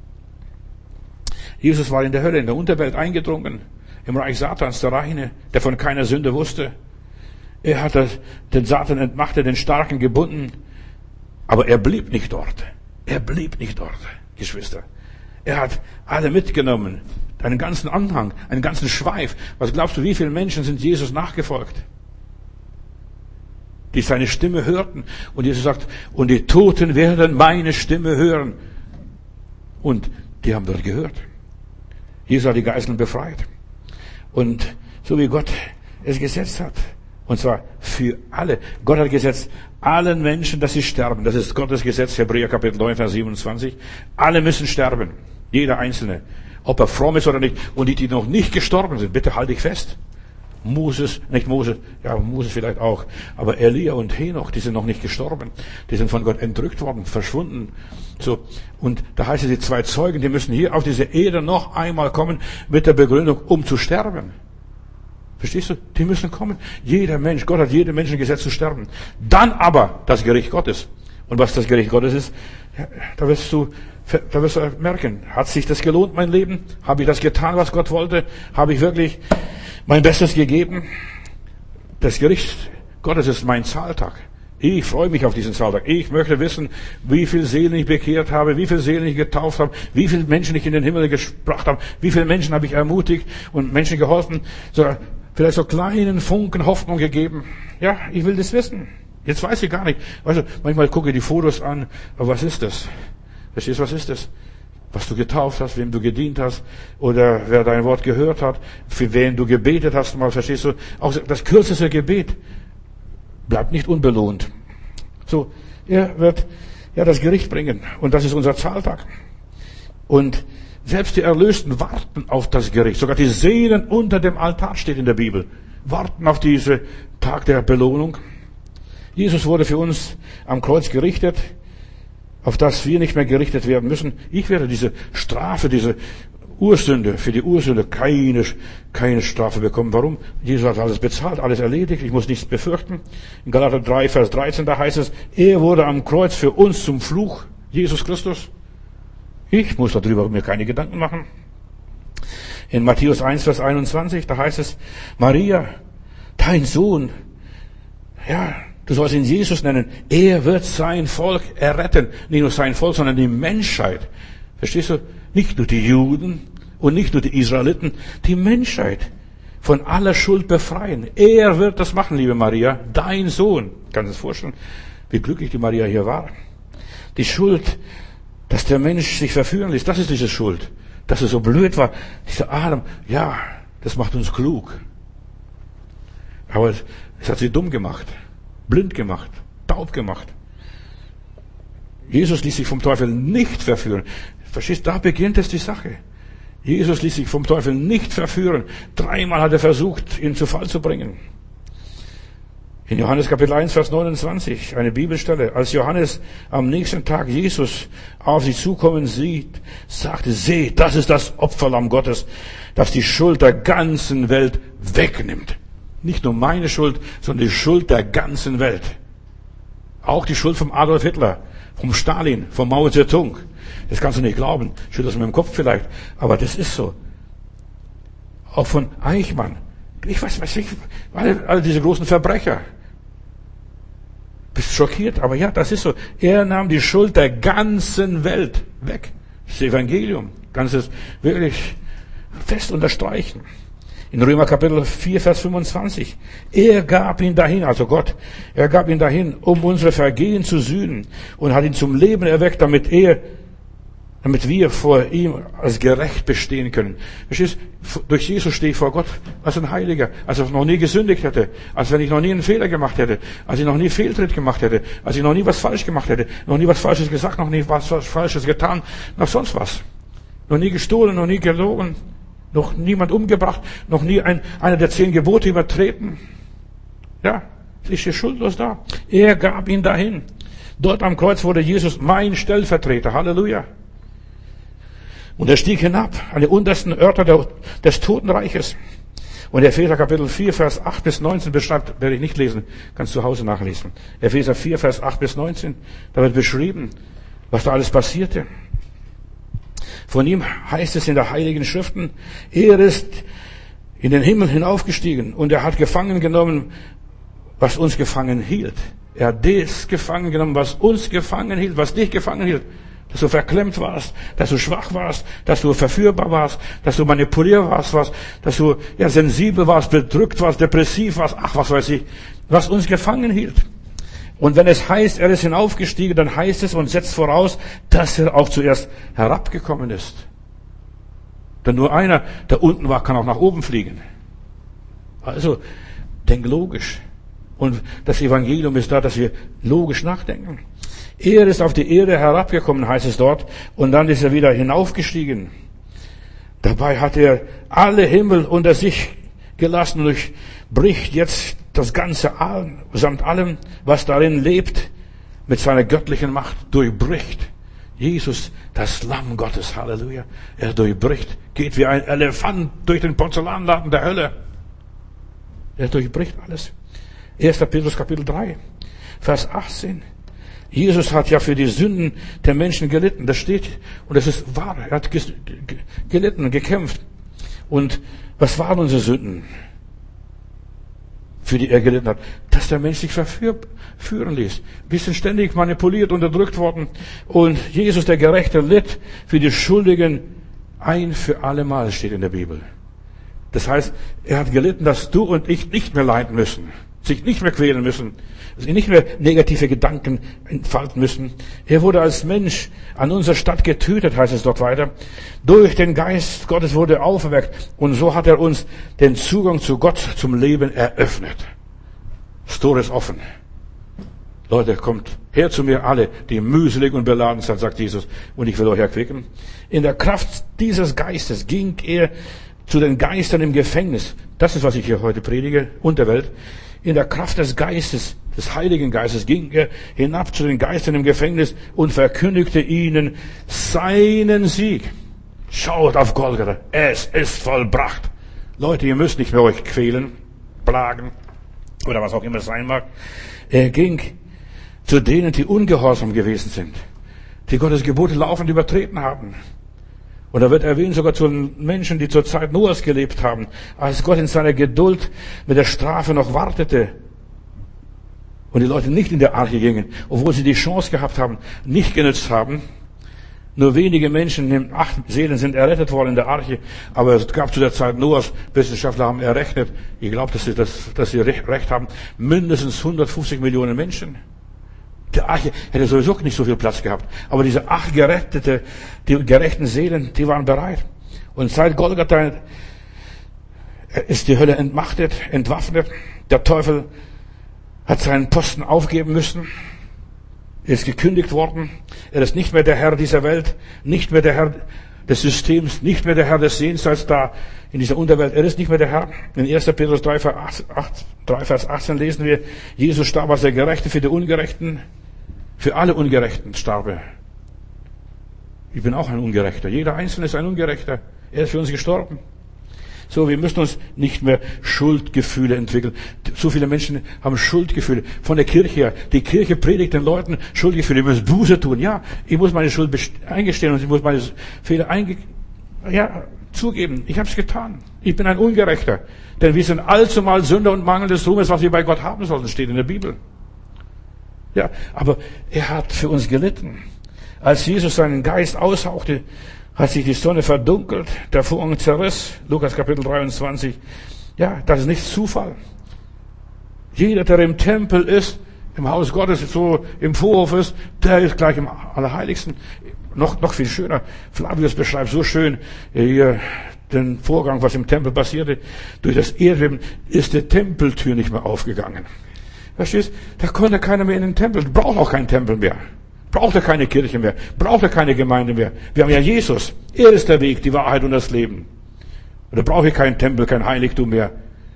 Jesus war in der Hölle, in der Unterwelt eingedrungen, im Reich Satans, der Reine, der von keiner Sünde wusste. Er hat den Satan entmachtet, den Starken gebunden, aber er blieb nicht dort. Er blieb nicht dort, Geschwister. Er hat alle mitgenommen, einen ganzen Anhang, einen ganzen Schweif. Was glaubst du, wie viele Menschen sind Jesus nachgefolgt? Die seine Stimme hörten. Und Jesus sagt, und die Toten werden meine Stimme hören. Und die haben dort gehört. Jesus hat die Geiseln befreit. Und so wie Gott es gesetzt hat, und zwar für alle. Gott hat gesetzt, allen Menschen, dass sie sterben. Das ist Gottes Gesetz, Hebräer Kapitel neun, Vers siebenundzwanzig. Alle müssen sterben. Jeder Einzelne. Ob er fromm ist oder nicht. Und die, die noch nicht gestorben sind, bitte halte ich fest. Moses, nicht Moses, ja, Moses vielleicht auch. Aber Elia und Henoch, die sind noch nicht gestorben. Die sind von Gott entrückt worden, verschwunden. So. Und da heißt es, die zwei Zeugen, die müssen hier auf diese Erde noch einmal kommen mit der Begründung, um zu sterben. Verstehst du? Die müssen kommen. Jeder Mensch, Gott hat jedem Menschen gesetzt zu sterben. Dann aber das Gericht Gottes. Und was das Gericht Gottes ist, da wirst du, da wirst du merken, hat sich das gelohnt, mein Leben? Habe ich das getan, was Gott wollte? Habe ich wirklich mein Bestes gegeben? Das Gericht Gottes ist mein Zahltag. Ich freue mich auf diesen Zahltag. Ich möchte wissen, wie viele Seelen ich bekehrt habe, wie viele Seelen ich getauft habe, wie viele Menschen ich in den Himmel gebracht habe, wie viele Menschen habe ich ermutigt und Menschen geholfen, so, vielleicht so kleinen Funken Hoffnung gegeben. Ja, ich will das wissen. Jetzt weiß ich gar nicht. Weißt du, manchmal gucke ich die Fotos an, aber was ist das? Verstehst du, was ist das? Was du getauft hast, wem du gedient hast, oder wer dein Wort gehört hat, für wen du gebetet hast, mal, verstehst du? Auch das kürzeste Gebet bleibt nicht unbelohnt. So, er wird ja das Gericht bringen. Und das ist unser Zahltag. Und selbst die Erlösten warten auf das Gericht. Sogar die Seelen unter dem Altar steht in der Bibel. Warten auf diesen Tag der Belohnung. Jesus wurde für uns am Kreuz gerichtet. auf das wir nicht mehr gerichtet werden müssen. Ich werde diese Strafe, diese Ursünde, für die Ursünde keine, keine Strafe bekommen. Warum? Jesus hat alles bezahlt, alles erledigt, ich muss nichts befürchten. In Galater drei, Vers dreizehn, da heißt es, er wurde am Kreuz für uns zum Fluch, Jesus Christus. Ich muss darüber mir keine Gedanken machen. In Matthäus eins, Vers einundzwanzig, da heißt es, Maria, dein Sohn, ja, du sollst ihn Jesus nennen, er wird sein Volk erretten. Nicht nur sein Volk, sondern die Menschheit. Verstehst du? Nicht nur die Juden und nicht nur die Israeliten, die Menschheit von aller Schuld befreien. Er wird das machen, liebe Maria, dein Sohn. Kannst du dir vorstellen, wie glücklich die Maria hier war? Die Schuld, dass der Mensch sich verführen ließ, das ist diese Schuld. Dass er so blöd war, dieser Adam, ja, das macht uns klug. Aber es hat sie dumm gemacht, blind gemacht, taub gemacht. Jesus ließ sich vom Teufel nicht verführen. Verstehst, da beginnt es die Sache. Jesus ließ sich vom Teufel nicht verführen. Dreimal hat er versucht, ihn zu Fall zu bringen. In Johannes Kapitel eins, Vers neunundzwanzig, eine Bibelstelle. Als Johannes am nächsten Tag Jesus auf sie zukommen sieht, sagte, seht, das ist das Opferlamm Gottes, das die Schuld der ganzen Welt wegnimmt. Nicht nur meine Schuld, sondern die Schuld der ganzen Welt. Auch die Schuld vom Adolf Hitler, vom Stalin, vom Mao Zedong. Das kannst du nicht glauben. Schüttelst du mit dem Kopf vielleicht. Aber das ist so. Auch von Eichmann. Ich weiß, weiß ich, alle, alle diese großen Verbrecher. Bist schockiert, aber ja, das ist so. Er nahm die Schuld der ganzen Welt weg. Das Evangelium. Kannst du es wirklich fest unterstreichen. In Römer Kapitel vier, Vers fünfundzwanzig. Er gab ihn dahin, also Gott, er gab ihn dahin, um unsere Vergehen zu sühnen und hat ihn zum Leben erweckt, damit er, damit wir vor ihm als gerecht bestehen können. Verstehst? Durch Jesus stehe ich vor Gott als ein Heiliger, als ich noch nie gesündigt hätte, als wenn ich noch nie einen Fehler gemacht hätte, als ich noch nie Fehltritt gemacht hätte, als ich noch nie was falsch gemacht hätte, noch nie was Falsches gesagt, noch nie was Falsches getan, noch sonst was. Noch nie gestohlen, noch nie gelogen. Noch niemand umgebracht, noch nie ein, einer der zehn Gebote übertreten. Ja, ist hier schuldlos da. Er gab ihn dahin. Dort am Kreuz wurde Jesus mein Stellvertreter. Halleluja. Und er stieg hinab an die untersten Örter der, des Totenreiches. Und Epheser Kapitel vier, Vers acht bis neunzehn beschreibt, werde ich nicht lesen, kannst zu Hause nachlesen. Epheser vier, Vers acht bis neunzehn, da wird beschrieben, was da alles passierte. Von ihm heißt es in der Heiligen Schriften, er ist in den Himmel hinaufgestiegen und er hat gefangen genommen, was uns gefangen hielt. Er hat das gefangen genommen, was uns gefangen hielt, was dich gefangen hielt. Dass du verklemmt warst, dass du schwach warst, dass du verführbar warst, dass du manipulierbar warst, warst, dass du ja, sensibel warst, bedrückt warst, depressiv warst, ach was weiß ich, was uns gefangen hielt. Und wenn es heißt, er ist hinaufgestiegen, dann heißt es und setzt voraus, dass er auch zuerst herabgekommen ist. Denn nur einer, der unten war, kann auch nach oben fliegen. Also, denk logisch. Und das Evangelium ist da, dass wir logisch nachdenken. Er ist auf die Erde herabgekommen, heißt es dort, und dann ist er wieder hinaufgestiegen. Dabei hat er alle Himmel unter sich gelassen und durchbricht jetzt das ganze samt allem, was darin lebt, mit seiner göttlichen Macht durchbricht. Jesus, das Lamm Gottes, Halleluja, er durchbricht, geht wie ein Elefant durch den Porzellanladen der Hölle. Er durchbricht alles. erster Petrus Kapitel drei, Vers achtzehn. Jesus hat ja für die Sünden der Menschen gelitten. Das steht, und das ist wahr. Er hat gelitten und gekämpft. Und was waren unsere Sünden, für die er gelitten hat? Dass der Mensch sich verführen ließ. Wir sind ständig manipuliert, unterdrückt worden. Und Jesus, der Gerechte, litt für die Schuldigen ein für alle Mal, steht in der Bibel. Das heißt, er hat gelitten, dass du und ich nicht mehr leiden müssen, sich nicht mehr quälen müssen, sich nicht mehr negative Gedanken entfalten müssen. Er wurde als Mensch an unserer Stadt getötet, heißt es dort weiter. Durch den Geist Gottes wurde er auferweckt. Und so hat er uns den Zugang zu Gott, zum Leben eröffnet. Das Tor ist offen. Leute, kommt her zu mir alle, die mühselig und beladen sind, sagt Jesus, und ich will euch erquicken. In der Kraft dieses Geistes ging er zu den Geistern im Gefängnis. Das ist, was ich hier heute predige, und der Welt. In der Kraft des Geistes des Heiligen Geistes ging er hinab zu den Geistern im Gefängnis und verkündigte ihnen seinen Sieg. Schaut auf Golgatha, es ist vollbracht. Leute, ihr müsst nicht mehr euch quälen, plagen oder was auch immer es sein mag. Er ging zu denen, die ungehorsam gewesen sind, die Gottes Gebote laufend übertreten haben. Und da wird erwähnt sogar zu den Menschen, die zur Zeit Noahs gelebt haben, als Gott in seiner Geduld mit der Strafe noch wartete und die Leute nicht in der Arche gingen, obwohl sie die Chance gehabt haben, nicht genützt haben. Nur wenige Menschen, acht Seelen sind errettet worden in der Arche, aber es gab zu der Zeit Noahs, Wissenschaftler haben errechnet, ich glaube, dass sie, das, dass sie recht haben, mindestens hundertfünfzig Millionen Menschen. Die Arche hätte sowieso nicht so viel Platz gehabt. Aber diese acht gerettete, die gerechten Seelen, die waren bereit. Und seit Golgatha ist die Hölle entmachtet, entwaffnet. Der Teufel hat seinen Posten aufgeben müssen. Er ist gekündigt worden. Er ist nicht mehr der Herr dieser Welt, nicht mehr der Herr des Systems, nicht mehr der Herr des Jenseits da in dieser Unterwelt. Er ist nicht mehr der Herr. In erster Petrus drei, Vers achtzehn lesen wir, Jesus starb als der Gerechte für die Ungerechten, für alle Ungerechten starb er. Ich bin auch ein Ungerechter. Jeder Einzelne ist ein Ungerechter. Er ist für uns gestorben. So, wir müssen uns nicht mehr Schuldgefühle entwickeln. So viele Menschen haben Schuldgefühle. Von der Kirche her. Die Kirche predigt den Leuten Schuldgefühle. Ich muss Buße tun. Ja, ich muss meine Schuld eingestehen und ich muss meine Fehler einge ja, zugeben. Ich habe es getan. Ich bin ein Ungerechter. Denn wir sind allzumal Sünder und Mangel des Ruhmes, was wir bei Gott haben sollten, steht in der Bibel. Ja, aber er hat für uns gelitten. Als Jesus seinen Geist aushauchte, hat sich die Sonne verdunkelt, der Vorhang zerriss, Lukas Kapitel dreiundzwanzig. Ja, das ist nicht Zufall. Jeder, der im Tempel ist, im Haus Gottes, so im Vorhof ist, der ist gleich im Allerheiligsten. Noch, noch viel schöner. Flavius beschreibt so schön hier den Vorgang, was im Tempel passierte. Durch das Erdbeben ist die Tempeltür nicht mehr aufgegangen. Verstehst? Da konnte keiner mehr in den Tempel. Braucht auch keinen Tempel mehr. Braucht er keine Kirche mehr. Braucht er keine Gemeinde mehr. Wir haben ja Jesus. Er ist der Weg, die Wahrheit und das Leben. Und da brauche ich keinen Tempel, kein Heiligtum mehr.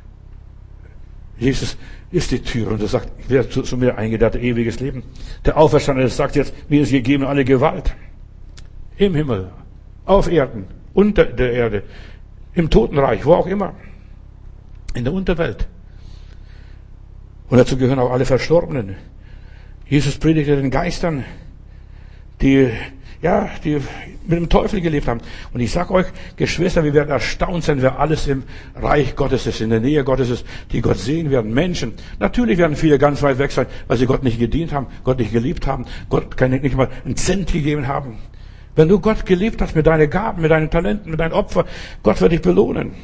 Jesus ist die Tür und er sagt, wer zu, zu mir eingeht, hat ewiges Leben. Der Auferstandene sagt jetzt, mir ist gegeben alle Gewalt. Im Himmel, auf Erden, unter der Erde, im Totenreich, wo auch immer. In der Unterwelt. Und dazu gehören auch alle Verstorbenen. Jesus predigte den Geistern, die, ja, die mit dem Teufel gelebt haben. Und ich sage euch, Geschwister, wir werden erstaunt sein, wer alles im Reich Gottes ist, in der Nähe Gottes ist, die Gott sehen werden. Menschen. Natürlich werden viele ganz weit weg sein, weil sie Gott nicht gedient haben, Gott nicht geliebt haben, Gott keine, nicht mal einen Cent gegeben haben. Wenn du Gott geliebt hast mit deinen Gaben, mit deinen Talenten, mit deinen Opfern, Gott wird dich belohnen.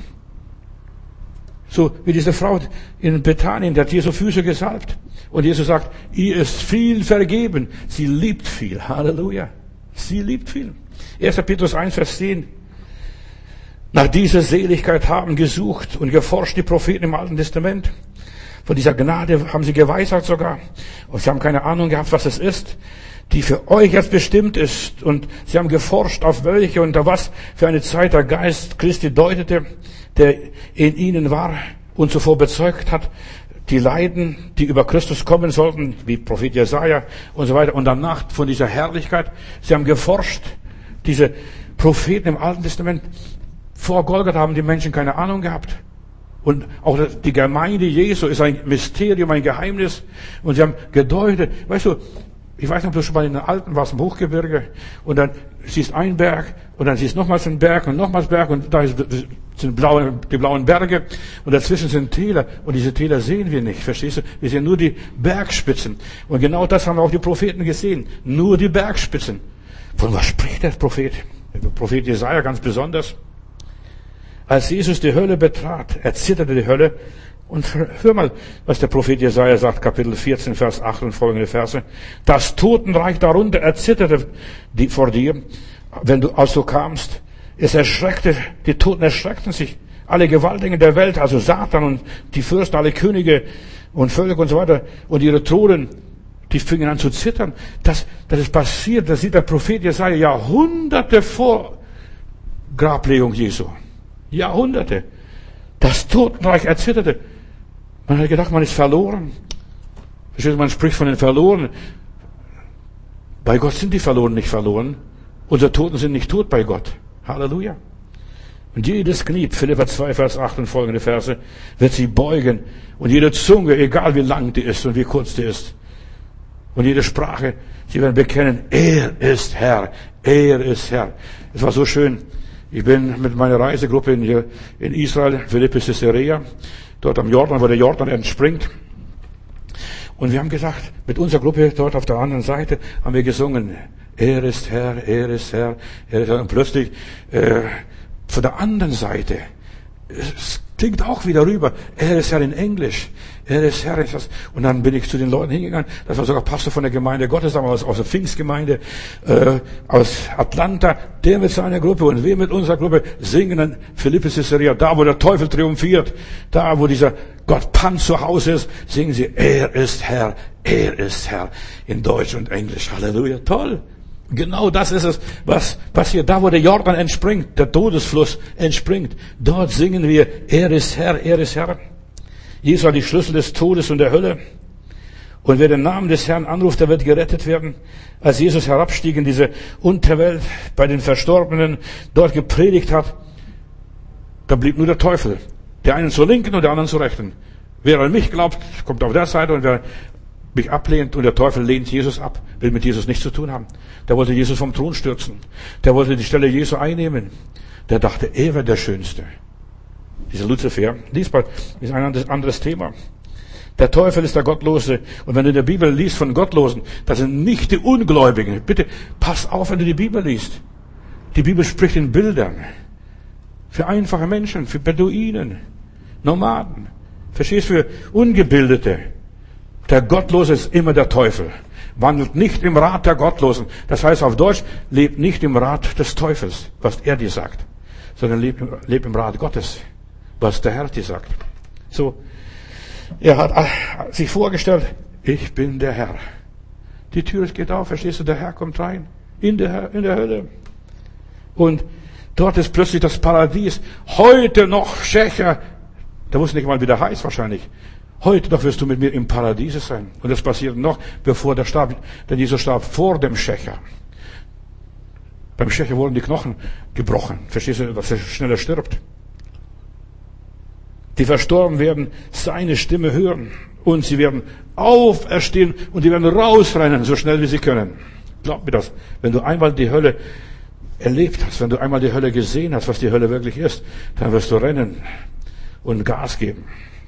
So wie diese Frau in Bethanien, die hat Jesu Füße gesalbt. Und Jesus sagt, ihr ist viel vergeben. Sie liebt viel. Halleluja. Sie liebt viel. erster Petrus eins, Vers zehn. Nach dieser Seligkeit haben gesucht und geforscht die Propheten im Alten Testament. Von dieser Gnade haben sie geweissagt sogar. Und sie haben keine Ahnung gehabt, was es ist, die für euch jetzt bestimmt ist. Und sie haben geforscht, auf welche und auf was für eine Zeit der Geist Christi deutete, der in ihnen war und zuvor bezeugt hat, die Leiden, die über Christus kommen sollten, wie Prophet Jesaja und so weiter, und danach von dieser Herrlichkeit. Sie haben geforscht, diese Propheten im Alten Testament. Vor Golgatha haben die Menschen keine Ahnung gehabt. Und auch die Gemeinde Jesu ist ein Mysterium, ein Geheimnis. Und sie haben gedeutet, weißt du, ich weiß nicht, ob du schon mal in den Alpen warst, im Hochgebirge, und dann siehst ein Berg, und dann siehst nochmals einen Berg, und nochmals Berg, und da sind blaue, die blauen Berge, und dazwischen sind Täler, und diese Täler sehen wir nicht, verstehst du? Wir sehen nur die Bergspitzen. Und genau das haben auch die Propheten gesehen. Nur die Bergspitzen. Von was spricht der Prophet? Der Prophet Jesaja ganz besonders. Als Jesus die Hölle betrat, erzitterte die Hölle. Und hör mal, was der Prophet Jesaja sagt, Kapitel vierzehn, Vers acht und folgende Verse. Das Totenreich darunter erzitterte die vor dir, wenn du, als du kamst. Es erschreckte, die Toten erschreckten sich. Alle Gewaltigen der Welt, also Satan und die Fürsten, alle Könige und Völker und so weiter und ihre Thronen, die fingen an zu zittern. Das, das ist passiert, das sieht der Prophet Jesaja Jahrhunderte vor Grablegung Jesu. Jahrhunderte. Das Totenreich erzitterte. Man hat gedacht, man ist verloren. Verstehst du, man spricht von den Verlorenen. Bei Gott sind die Verlorenen nicht verloren. Unsere Toten sind nicht tot bei Gott. Halleluja. Und jedes Knie, Philipper zwei, Vers acht und folgende Verse, wird sich beugen. Und jede Zunge, egal wie lang die ist und wie kurz die ist. Und jede Sprache, sie werden bekennen, er ist Herr, er ist Herr. Es war so schön. Ich bin mit meiner Reisegruppe in, in Israel, Philippi, Caesarea, dort am Jordan, wo der Jordan entspringt. Und wir haben gesagt, mit unserer Gruppe dort auf der anderen Seite haben wir gesungen, er ist Herr, er ist Herr, er ist Herr. Und plötzlich, äh, von der anderen Seite, es klingt auch wieder rüber, er ist Herr in Englisch, er ist Herr. Ist das. Und dann bin ich zu den Leuten hingegangen, das war sogar Pastor von der Gemeinde Gottes, aus, aus der Pfingstgemeinde, äh, aus Atlanta, der mit seiner Gruppe und wir mit unserer Gruppe singen dann Philippi Caesarea, da wo der Teufel triumphiert, da wo dieser Gott Pan zu Hause ist, singen sie, er ist Herr, er ist Herr, in Deutsch und Englisch. Halleluja, toll. Genau das ist es, was passiert. Da, wo der Jordan entspringt, der Todesfluss entspringt, dort singen wir, er ist Herr, er ist Herr. Jesus hat die Schlüssel des Todes und der Hölle. Und wer den Namen des Herrn anruft, der wird gerettet werden. Als Jesus herabstieg in diese Unterwelt, bei den Verstorbenen, dort gepredigt hat, da blieb nur der Teufel. Der einen zur Linken und der anderen zur Rechten. Wer an mich glaubt, kommt auf der Seite, und wer mich ablehnt, und der Teufel lehnt Jesus ab, will mit Jesus nichts zu tun haben. Der wollte Jesus vom Thron stürzen. Der wollte die Stelle Jesu einnehmen. Der dachte, er wäre der Schönste. Dieser Luzifer. Diesmal ist ein anderes Thema. Der Teufel ist der Gottlose. Und wenn du in der Bibel liest von Gottlosen, das sind nicht die Ungläubigen. Bitte pass auf, wenn du die Bibel liest. Die Bibel spricht in Bildern. Für einfache Menschen, für Beduinen, Nomaden. Verstehst du, für Ungebildete. Der Gottlose ist immer der Teufel. Wandelt nicht im Rat der Gottlosen. Das heißt auf Deutsch, lebt nicht im Rat des Teufels, was er dir sagt, sondern lebt im, lebt im Rat Gottes, was der Herr dir sagt. So, er hat sich vorgestellt, ich bin der Herr. Die Tür geht auf, verstehst du, der Herr kommt rein, in der, in der Hölle. Und dort ist plötzlich das Paradies. Heute noch Schächer. Da wusste nicht mal, wie der heißt wahrscheinlich. Heute noch wirst du mit mir im Paradiese sein. Und das passiert noch, bevor der starb. Denn Jesus starb vor dem Schächer. Beim Schächer wurden die Knochen gebrochen. Verstehst du, dass er schneller stirbt? Die Verstorbenen werden seine Stimme hören. Und sie werden auferstehen und die werden rausrennen, so schnell wie sie können. Glaub mir das. Wenn du einmal die Hölle erlebt hast, wenn du einmal die Hölle gesehen hast, was die Hölle wirklich ist, dann wirst du rennen und Gas geben.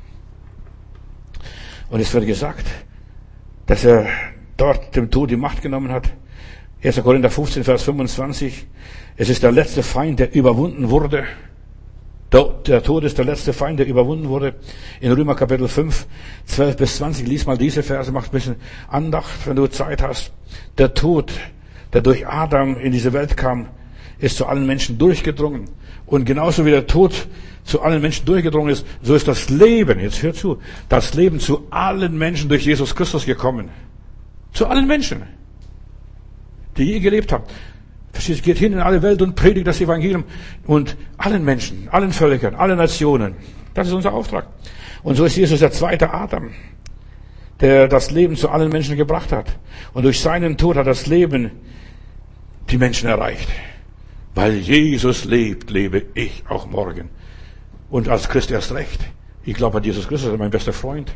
Und es wird gesagt, dass er dort dem Tod die Macht genommen hat. erster Korinther fünfzehn, Vers fünfundzwanzig. Es ist der letzte Feind, der überwunden wurde. Der Tod ist der letzte Feind, der überwunden wurde. In Römer Kapitel fünf, zwölf bis zwanzig. Lies mal diese Verse, mach ein bisschen Andacht, wenn du Zeit hast. Der Tod, der durch Adam in diese Welt kam, ist zu allen Menschen durchgedrungen. Und genauso wie der Tod zu allen Menschen durchgedrungen ist, so ist das Leben, jetzt hör zu, das Leben zu allen Menschen durch Jesus Christus gekommen. Zu allen Menschen, die je gelebt haben. Verstehst du, geht hin in alle Welt und predigt das Evangelium und allen Menschen, allen Völkern, allen Nationen. Das ist unser Auftrag. Und so ist Jesus der zweite Adam, der das Leben zu allen Menschen gebracht hat. Und durch seinen Tod hat das Leben die Menschen erreicht. Weil Jesus lebt, lebe ich auch morgen. Und als Christ erst recht. Ich glaube an Jesus Christus, er ist mein bester Freund.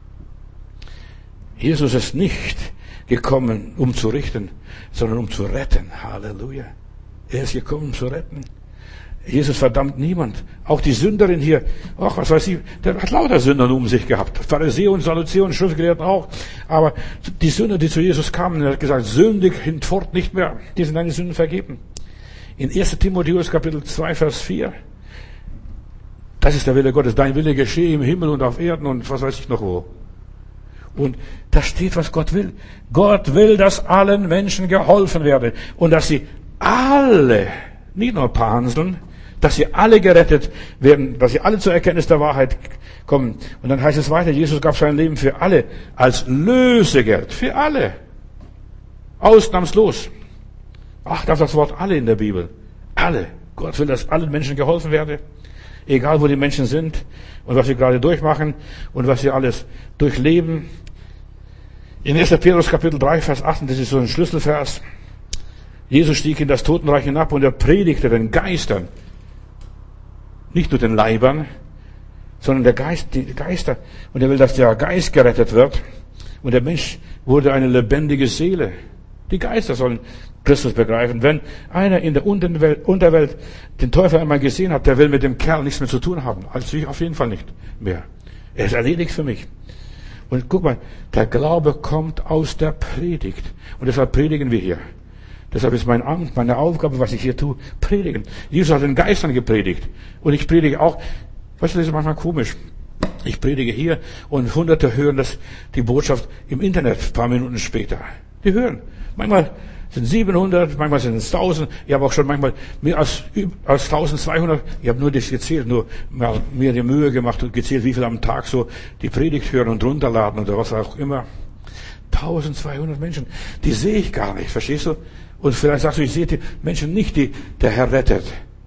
Jesus ist nicht gekommen, um zu richten, sondern um zu retten. Halleluja. Er ist gekommen, um zu retten. Jesus verdammt niemand. Auch die Sünderin hier, ach, was weiß ich, der hat lauter Sünder um sich gehabt. Pharisäer und Sadduzäer und Schriftgelehrten auch. Aber die Sünder, die zu Jesus kamen, er hat gesagt, sündig hinfort nicht mehr. Die sind deine Sünden vergeben. In erster Timotheus Kapitel zwei, Vers vier. Das ist der Wille Gottes. Dein Wille geschehe im Himmel und auf Erden und was weiß ich noch wo. Und da steht, was Gott will. Gott will, dass allen Menschen geholfen werde. Und dass sie alle, nicht nur ein paar Hanseln, dass sie alle gerettet werden, dass sie alle zur Erkenntnis der Wahrheit kommen. Und dann heißt es weiter, Jesus gab sein Leben für alle als Lösegeld. Für alle. Ausnahmslos. Ach, das ist das Wort alle in der Bibel. Alle. Gott will, dass allen Menschen geholfen werde. Egal, wo die Menschen sind und was sie gerade durchmachen und was sie alles durchleben. In erster Petrus Kapitel drei, Vers achtzehn, das ist so ein Schlüsselvers. Jesus stieg in das Totenreich hinab und er predigte den Geistern. Nicht nur den Leibern, sondern der Geist, die Geister. Und er will, dass der Geist gerettet wird. Und der Mensch wurde eine lebendige Seele. Die Geister sollen Christus begreifen. Wenn einer in der Unterwelt, Unterwelt den Teufel einmal gesehen hat, der will mit dem Kerl nichts mehr zu tun haben. Also ich auf jeden Fall nicht mehr. Er ist erledigt für mich. Und guck mal, der Glaube kommt aus der Predigt. Und deshalb predigen wir hier. Deshalb ist mein Amt, meine Aufgabe, was ich hier tue, predigen. Jesus hat den Geistern gepredigt. Und ich predige auch. Weißt du, das ist manchmal komisch. Ich predige hier und Hunderte hören das, die Botschaft im Internet ein paar Minuten später. Die hören. Manchmal sind siebenhundert, manchmal sind es tausend. Ich habe auch schon manchmal mehr als, als eintausendzweihundert. Ich habe nur das gezählt, nur mal mir die Mühe gemacht und gezählt, wie viel am Tag so die Predigt hören und runterladen oder was auch immer. eintausendzweihundert Menschen, die sehe ich gar nicht, verstehst du? Und vielleicht sagst du, ich sehe die Menschen nicht, die der Herr rettet.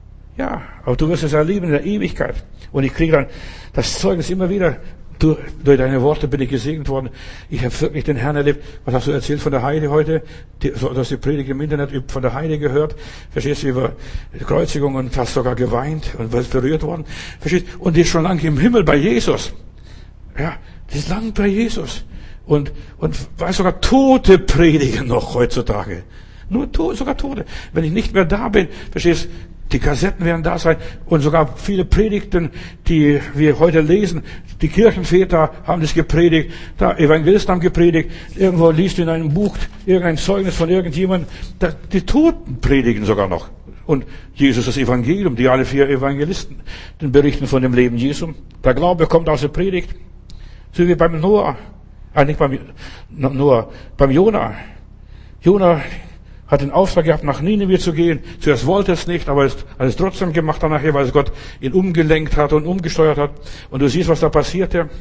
Ja, aber du wirst es erleben in der Ewigkeit. Und ich kriege dann das Zeugnis immer wieder. Du, durch deine Worte bin ich gesegnet worden. Ich habe wirklich den Herrn erlebt. Was hast du erzählt von der Heide heute? Die, du hast die Predigt im Internet von der Heide gehört. Verstehst du, über Kreuzigung und hast sogar geweint und wirst berührt worden. Verstehst du? Und die ist schon lange im Himmel bei Jesus. Ja, die ist lang bei Jesus. Und, und weiß sogar Tote predigen noch heutzutage. Nur Tote, sogar Tote. Wenn ich nicht mehr da bin, verstehst du, die Kassetten werden da sein und sogar viele Predigten, die wir heute lesen. Die Kirchenväter haben das gepredigt, da Evangelisten haben gepredigt. Irgendwo liest du in einem Buch irgendein Zeugnis von irgendjemandem. Die Toten predigen sogar noch. Und Jesus das Evangelium, die alle vier Evangelisten den berichten von dem Leben Jesu. Der Glaube kommt aus der Predigt. So wie beim Noah, äh, nicht beim Noah, beim Jonah. Jonah hat den Auftrag gehabt, nach Nineveh zu gehen. Zuerst wollte es nicht, aber er hat es trotzdem gemacht dann nachher, weil es Gott ihn umgelenkt hat und umgesteuert hat. Und du siehst, was da passierte.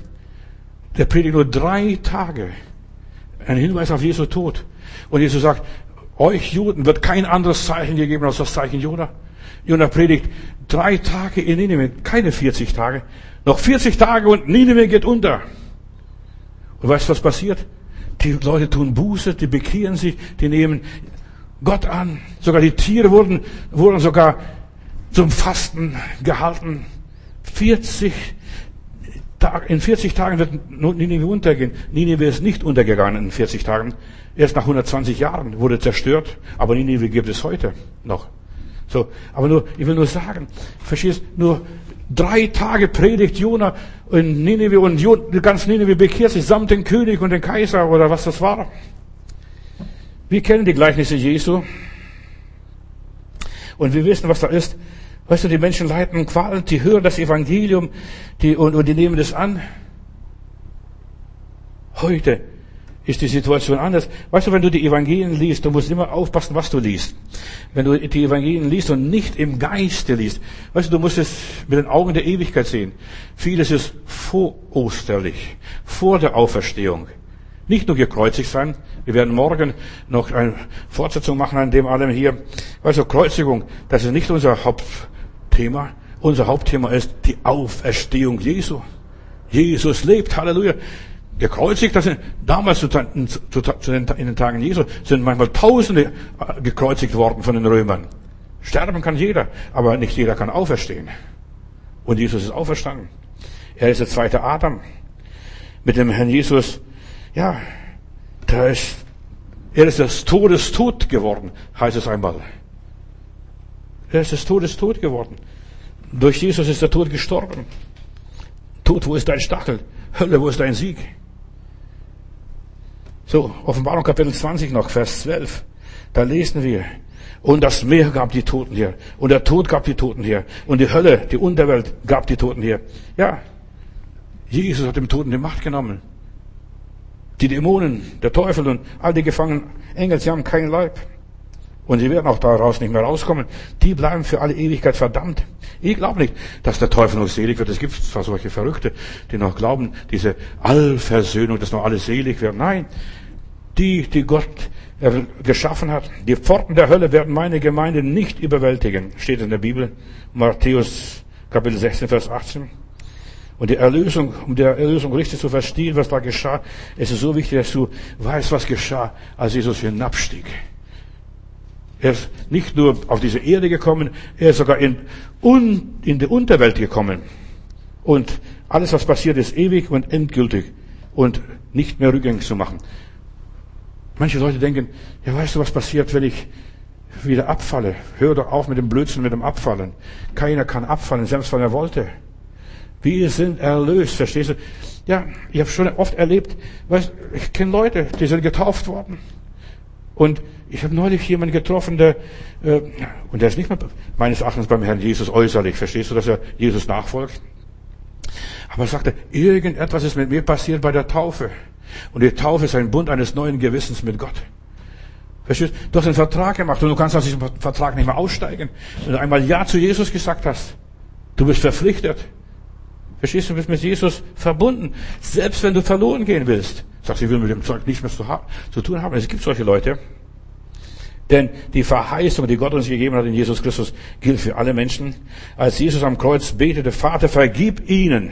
Der predigt nur drei Tage. Ein Hinweis auf Jesu Tod. Und Jesus sagt, euch Juden wird kein anderes Zeichen gegeben als das Zeichen Jona. Jona predigt drei Tage in Nineveh, keine vierzig Tage. Noch vierzig Tage und Nineveh geht unter. Und weißt du, was passiert? Die Leute tun Buße, die bekehren sich, die nehmen Gott an. Sogar die Tiere wurden, wurden sogar zum Fasten gehalten. vierzig Tage, in vierzig Tagen wird Nineveh untergehen. Nineveh ist nicht untergegangen in vierzig Tagen. Erst nach hundertzwanzig Jahren wurde zerstört. Aber Nineveh gibt es heute noch. So. Aber nur, ich will nur sagen, verstehst, nur drei Tage predigt Jona in Nineveh und ganz Nineveh bekehrt sich samt den König und den Kaiser oder was das war. Wir kennen die Gleichnisse Jesu. Und wir wissen, was da ist. Weißt du, die Menschen leiden Qualen, die hören das Evangelium, die, und, und die nehmen das an. Heute ist die Situation anders. Weißt du, wenn du die Evangelien liest, du musst immer aufpassen, was du liest. Wenn du die Evangelien liest und nicht im Geiste liest, weißt du, du musst es mit den Augen der Ewigkeit sehen. Vieles ist vorosterlich, vor der Auferstehung. Nicht nur gekreuzigt sein. Wir werden morgen noch eine Fortsetzung machen an dem allem hier. Also Kreuzigung, das ist nicht unser Hauptthema. Unser Hauptthema ist die Auferstehung Jesu. Jesus lebt, Halleluja. Gekreuzigt, das sind damals zu, zu, zu den, in den Tagen Jesu sind manchmal Tausende gekreuzigt worden von den Römern. Sterben kann jeder, aber nicht jeder kann auferstehen. Und Jesus ist auferstanden. Er ist der zweite Adam. Mit dem Herrn Jesus, ja, da ist, er ist des Todes tot geworden, heißt es einmal. Er ist des Todes tot geworden. Durch Jesus ist der Tod gestorben. Tod, wo ist dein Stachel? Hölle, wo ist dein Sieg? So, Offenbarung Kapitel zwanzig noch, Vers zwölf. Da lesen wir, und das Meer gab die Toten her, und der Tod gab die Toten her, und die Hölle, die Unterwelt, gab die Toten her. Ja, Jesus hat dem Toten die Macht genommen. Die Dämonen, der Teufel und all die gefangenen Engel, sie haben keinen Leib. Und sie werden auch daraus nicht mehr rauskommen. Die bleiben für alle Ewigkeit verdammt. Ich glaube nicht, dass der Teufel noch selig wird. Es gibt zwar solche Verrückte, die noch glauben, diese Allversöhnung, dass noch alle selig werden. Nein, die, die Gott geschaffen hat, die Pforten der Hölle werden meine Gemeinde nicht überwältigen. Steht in der Bibel, Matthäus Kapitel sechzehn, Vers achtzehn. Und die Erlösung, um die Erlösung richtig zu verstehen, was da geschah, es ist so wichtig, dass du weißt, was geschah, als Jesus hinabstieg. Er ist nicht nur auf diese Erde gekommen, er ist sogar in, un, in die Unterwelt gekommen. Und alles, was passiert, ist ewig und endgültig und nicht mehr rückgängig zu machen. Manche Leute denken, ja, weißt du, was passiert, wenn ich wieder abfalle? Hör doch auf mit dem Blödsinn, mit dem Abfallen. Keiner kann abfallen, selbst wenn er wollte. Wir sind erlöst, verstehst du? Ja, ich habe schon oft erlebt, weißt, ich kenne Leute, die sind getauft worden. Und ich habe neulich jemanden getroffen, der, äh, und der ist nicht mehr meines Erachtens beim Herrn Jesus äußerlich, verstehst du, dass er Jesus nachfolgt? Aber er sagte, irgendetwas ist mit mir passiert bei der Taufe. Und die Taufe ist ein Bund eines neuen Gewissens mit Gott. Verstehst du? Du hast einen Vertrag gemacht und du kannst aus diesem Vertrag nicht mehr aussteigen. Wenn du einmal Ja zu Jesus gesagt hast, du bist verpflichtet. Verstehst du, du bist mit Jesus verbunden. Selbst wenn du verloren gehen willst. Sagst du, ich will mit dem Zeug nichts mehr zu, ha- zu tun haben. Es gibt solche Leute. Denn die Verheißung, die Gott uns gegeben hat in Jesus Christus, gilt für alle Menschen. Als Jesus am Kreuz betete, Vater, vergib ihnen.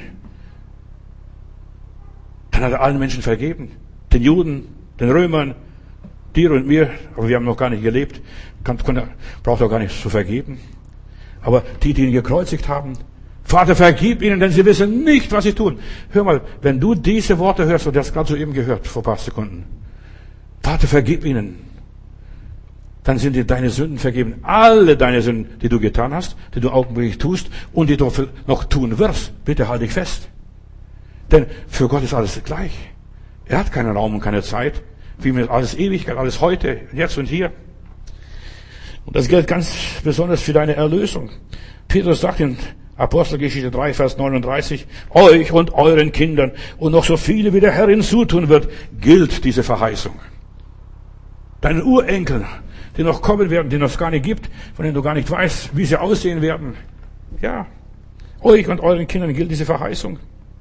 Dann hat er allen Menschen vergeben. Den Juden, den Römern, dir und mir. Aber wir haben noch gar nicht gelebt. Kann, kann, braucht er gar nicht zu vergeben. Aber die, die ihn gekreuzigt haben, Vater, vergib ihnen, denn sie wissen nicht, was sie tun. Hör mal, wenn du diese Worte hörst, und das gerade soeben gehört, vor ein paar Sekunden. Vater, vergib ihnen. Dann sind dir deine Sünden vergeben. Alle deine Sünden, die du getan hast, die du augenblicklich tust und die du noch tun wirst. Bitte halt dich fest. Denn für Gott ist alles gleich. Er hat keinen Raum und keine Zeit. Für ihn ist alles Ewigkeit, alles heute, jetzt und hier. Und das gilt ganz besonders für deine Erlösung. Petrus sagt in Apostelgeschichte drei, Vers neununddreißig, euch und euren Kindern und noch so viele, wie der Herr hinzutun wird, gilt diese Verheißung. Deinen Urenkeln, die noch kommen werden, die es gar nicht gibt, von denen du gar nicht weißt, wie sie aussehen werden. Ja, euch und euren Kindern gilt diese Verheißung.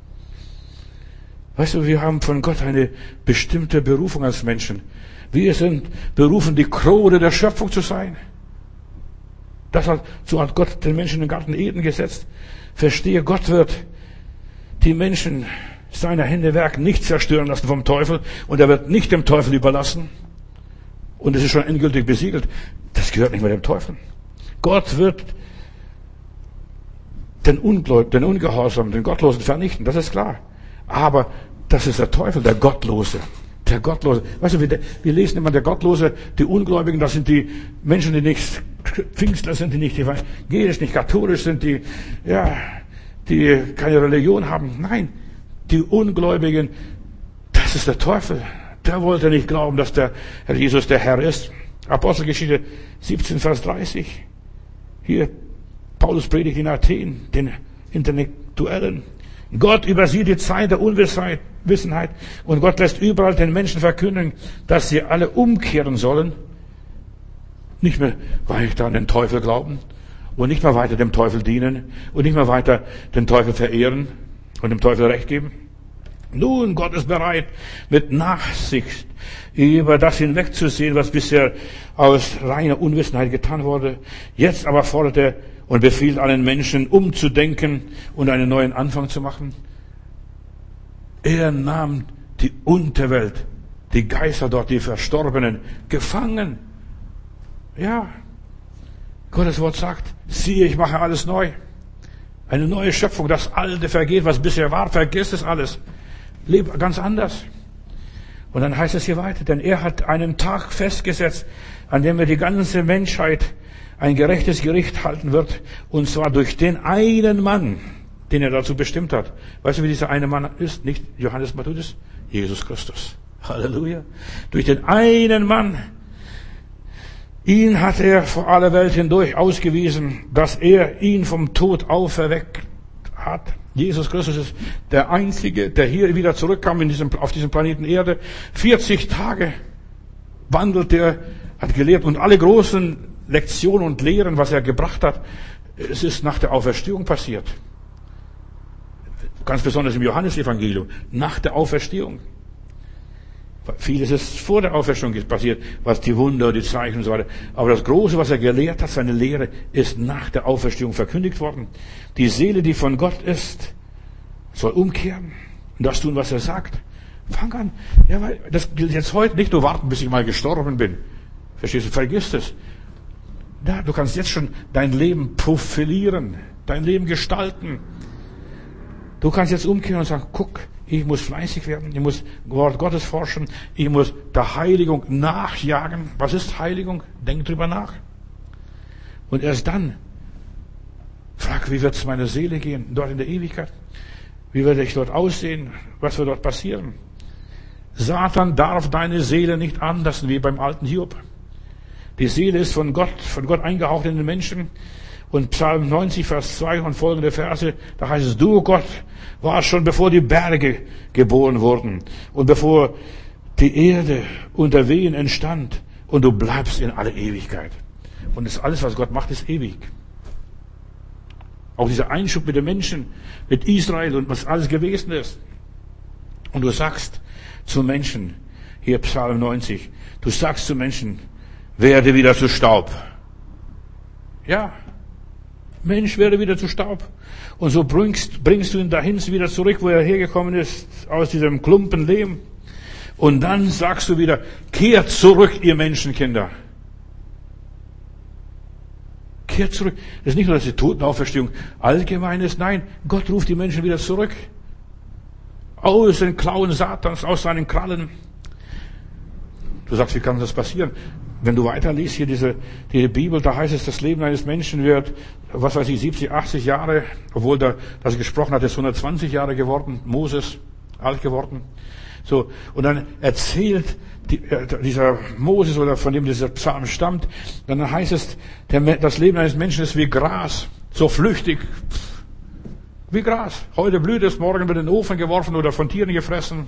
Weißt du, wir haben von Gott eine bestimmte Berufung als Menschen. Wir sind berufen, die Krone der Schöpfung zu sein. Das hat, so hat Gott den Menschen in den Garten Eden gesetzt. Verstehe, Gott wird die Menschen seiner Hände Werk nicht zerstören lassen vom Teufel und er wird nicht dem Teufel überlassen. Und es ist schon endgültig besiegelt. Das gehört nicht mehr dem Teufel. Gott wird den Ungläubigen, den Ungehorsamen, den Gottlosen vernichten. Das ist klar. Aber das ist der Teufel, der Gottlose. Der Gottlose. Weißt du, wir, wir lesen immer, der Gottlose, die Ungläubigen, das sind die Menschen, die nicht Pfingstler sind, die nicht evangelisch, nicht katholisch sind, die, ja, die keine Religion haben. Nein, die Ungläubigen, das ist der Teufel. Der wollte nicht glauben, dass der Herr Jesus der Herr ist. Apostelgeschichte siebzehn, Vers dreißig. Hier, Paulus predigt in Athen, den Intellektuellen. Gott übersieht die Zeit der Unwissenheit und Gott lässt überall den Menschen verkünden, dass sie alle umkehren sollen. Nicht mehr weiter an den Teufel glauben und nicht mehr weiter dem Teufel dienen und nicht mehr weiter den Teufel verehren und dem Teufel Recht geben. Nun, Gott ist bereit, mit Nachsicht über das hinwegzusehen, was bisher aus reiner Unwissenheit getan wurde. Jetzt aber fordert er und befiehlt allen Menschen, umzudenken und einen neuen Anfang zu machen. Er nahm die Unterwelt, die Geister dort, die Verstorbenen, gefangen. Ja, Gottes Wort sagt, siehe, ich mache alles neu. Eine neue Schöpfung, das Alte vergeht, was bisher war, vergiss es alles. Leb ganz anders. Und dann heißt es hier weiter, denn er hat einen Tag festgesetzt, an dem er die ganze Menschheit ein gerechtes Gericht halten wird, und zwar durch den einen Mann, den er dazu bestimmt hat. Weißt du, wie dieser eine Mann ist? Nicht Johannes Matthäus, Jesus Christus. Halleluja. Durch den einen Mann. Ihn hat er vor aller Welt hindurch ausgewiesen, dass er ihn vom Tod auferweckt hat. Jesus Christus ist der Einzige, der hier wieder zurückkam in diesem, auf diesem Planeten Erde. vierzig Tage wandelte er, hat gelehrt und alle großen Lektionen und Lehren, was er gebracht hat, es ist nach der Auferstehung passiert. Ganz besonders im Johannesevangelium, nach der Auferstehung. Vieles ist vor der Auferstehung passiert, was die Wunder, die Zeichen und so weiter. Aber das Große, was er gelehrt hat, seine Lehre, ist nach der Auferstehung verkündigt worden. Die Seele, die von Gott ist, soll umkehren und das tun, was er sagt. Fang an. Ja, weil das gilt jetzt heute nicht nur warten, bis ich mal gestorben bin. Verstehst du? Vergiss es. Ja, du kannst jetzt schon dein Leben profilieren, dein Leben gestalten. Du kannst jetzt umkehren und sagen, guck, ich muss fleißig werden, ich muss Wort Gottes forschen, ich muss der Heiligung nachjagen. Was ist Heiligung? Denk drüber nach. Und erst dann, frag, wie wird es meiner Seele gehen, dort in der Ewigkeit? Wie werde ich dort aussehen? Was wird dort passieren? Satan darf deine Seele nicht anlassen, wie beim alten Hiob. Die Seele ist von Gott, von Gott eingehaucht in den Menschen. Und Psalm neunzig, Vers zwei und folgende Verse, da heißt es, du Gott warst schon bevor die Berge geboren wurden und bevor die Erde unter Wehen entstand und du bleibst in alle Ewigkeit. Und das alles, was Gott macht, ist ewig. Auch dieser Einschub mit den Menschen, mit Israel und was alles gewesen ist. Und du sagst zu Menschen, hier Psalm neunzig, du sagst zu Menschen, werde wieder zu Staub. Ja, Mensch, werde wieder zu Staub. Und so bringst, bringst du ihn dahin wieder zurück, wo er hergekommen ist, aus diesem Klumpen Lehm. Und dann sagst du wieder, kehrt zurück, ihr Menschenkinder. Kehrt zurück. Das ist nicht nur, dass die Totenauferstehung allgemein ist. Nein, Gott ruft die Menschen wieder zurück. Aus den Klauen Satans, aus seinen Krallen. Du sagst, wie kann das passieren? Wenn du weiterliest hier diese, die Bibel, da heißt es, das Leben eines Menschen wird, was weiß ich, siebzig, achtzig Jahre, obwohl der, das gesprochen hat, ist hundertzwanzig Jahre geworden, Moses, alt geworden. So, und dann erzählt die, äh, dieser Moses, oder von dem dieser Psalm stammt, dann heißt es, der, das Leben eines Menschen ist wie Gras, so flüchtig, wie Gras. Heute blüht es, morgen wird in den Ofen geworfen oder von Tieren gefressen.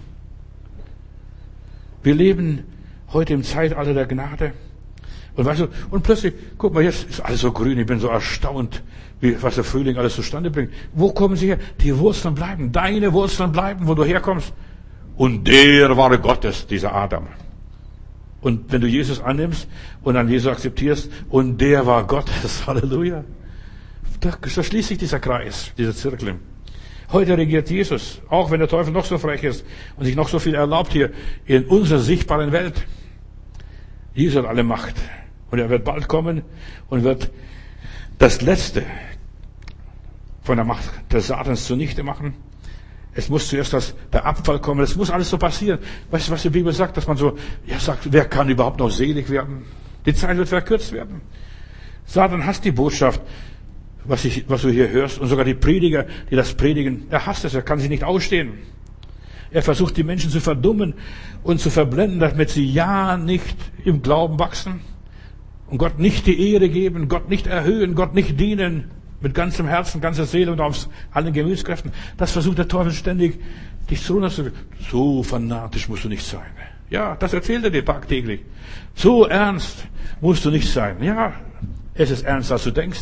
Wir leben heute im Zeitalter der Gnade. Und weißt du, und plötzlich, guck mal, jetzt ist alles so grün, ich bin so erstaunt, wie, was der Frühling alles zustande bringt. Wo kommen sie her? Die Wurzeln bleiben, deine Wurzeln bleiben, wo du herkommst. Und der war Gottes, dieser Adam. Und wenn du Jesus annimmst und dann Jesus akzeptierst, und der war Gottes, Halleluja. Da, da schließt sich dieser Kreis, dieser Zirkel. Heute regiert Jesus, auch wenn der Teufel noch so frech ist und sich noch so viel erlaubt hier in unserer sichtbaren Welt. Jesus hat alle Macht. Und er wird bald kommen und wird das Letzte von der Macht des Satans zunichte machen. Es muss zuerst das, der Abfall kommen. Es muss alles so passieren. Weißt du, was die Bibel sagt? Dass man so, ja, sagt, wer kann überhaupt noch selig werden? Die Zeit wird verkürzt werden. Satan hasst die Botschaft, was, ich, was du hier hörst. Und sogar die Prediger, die das predigen, er hasst es, er kann sie nicht ausstehen. Er versucht, die Menschen zu verdummen und zu verblenden, damit sie ja nicht im Glauben wachsen und Gott nicht die Ehre geben, Gott nicht erhöhen, Gott nicht dienen mit ganzem Herzen, ganzer Seele und aus allen Gemütskräften. Das versucht der Teufel ständig, dich zu runterzugehen. So fanatisch musst du nicht sein. Ja, das erzählt er dir tagtäglich. So ernst musst du nicht sein. Ja, es ist ernst, als du denkst.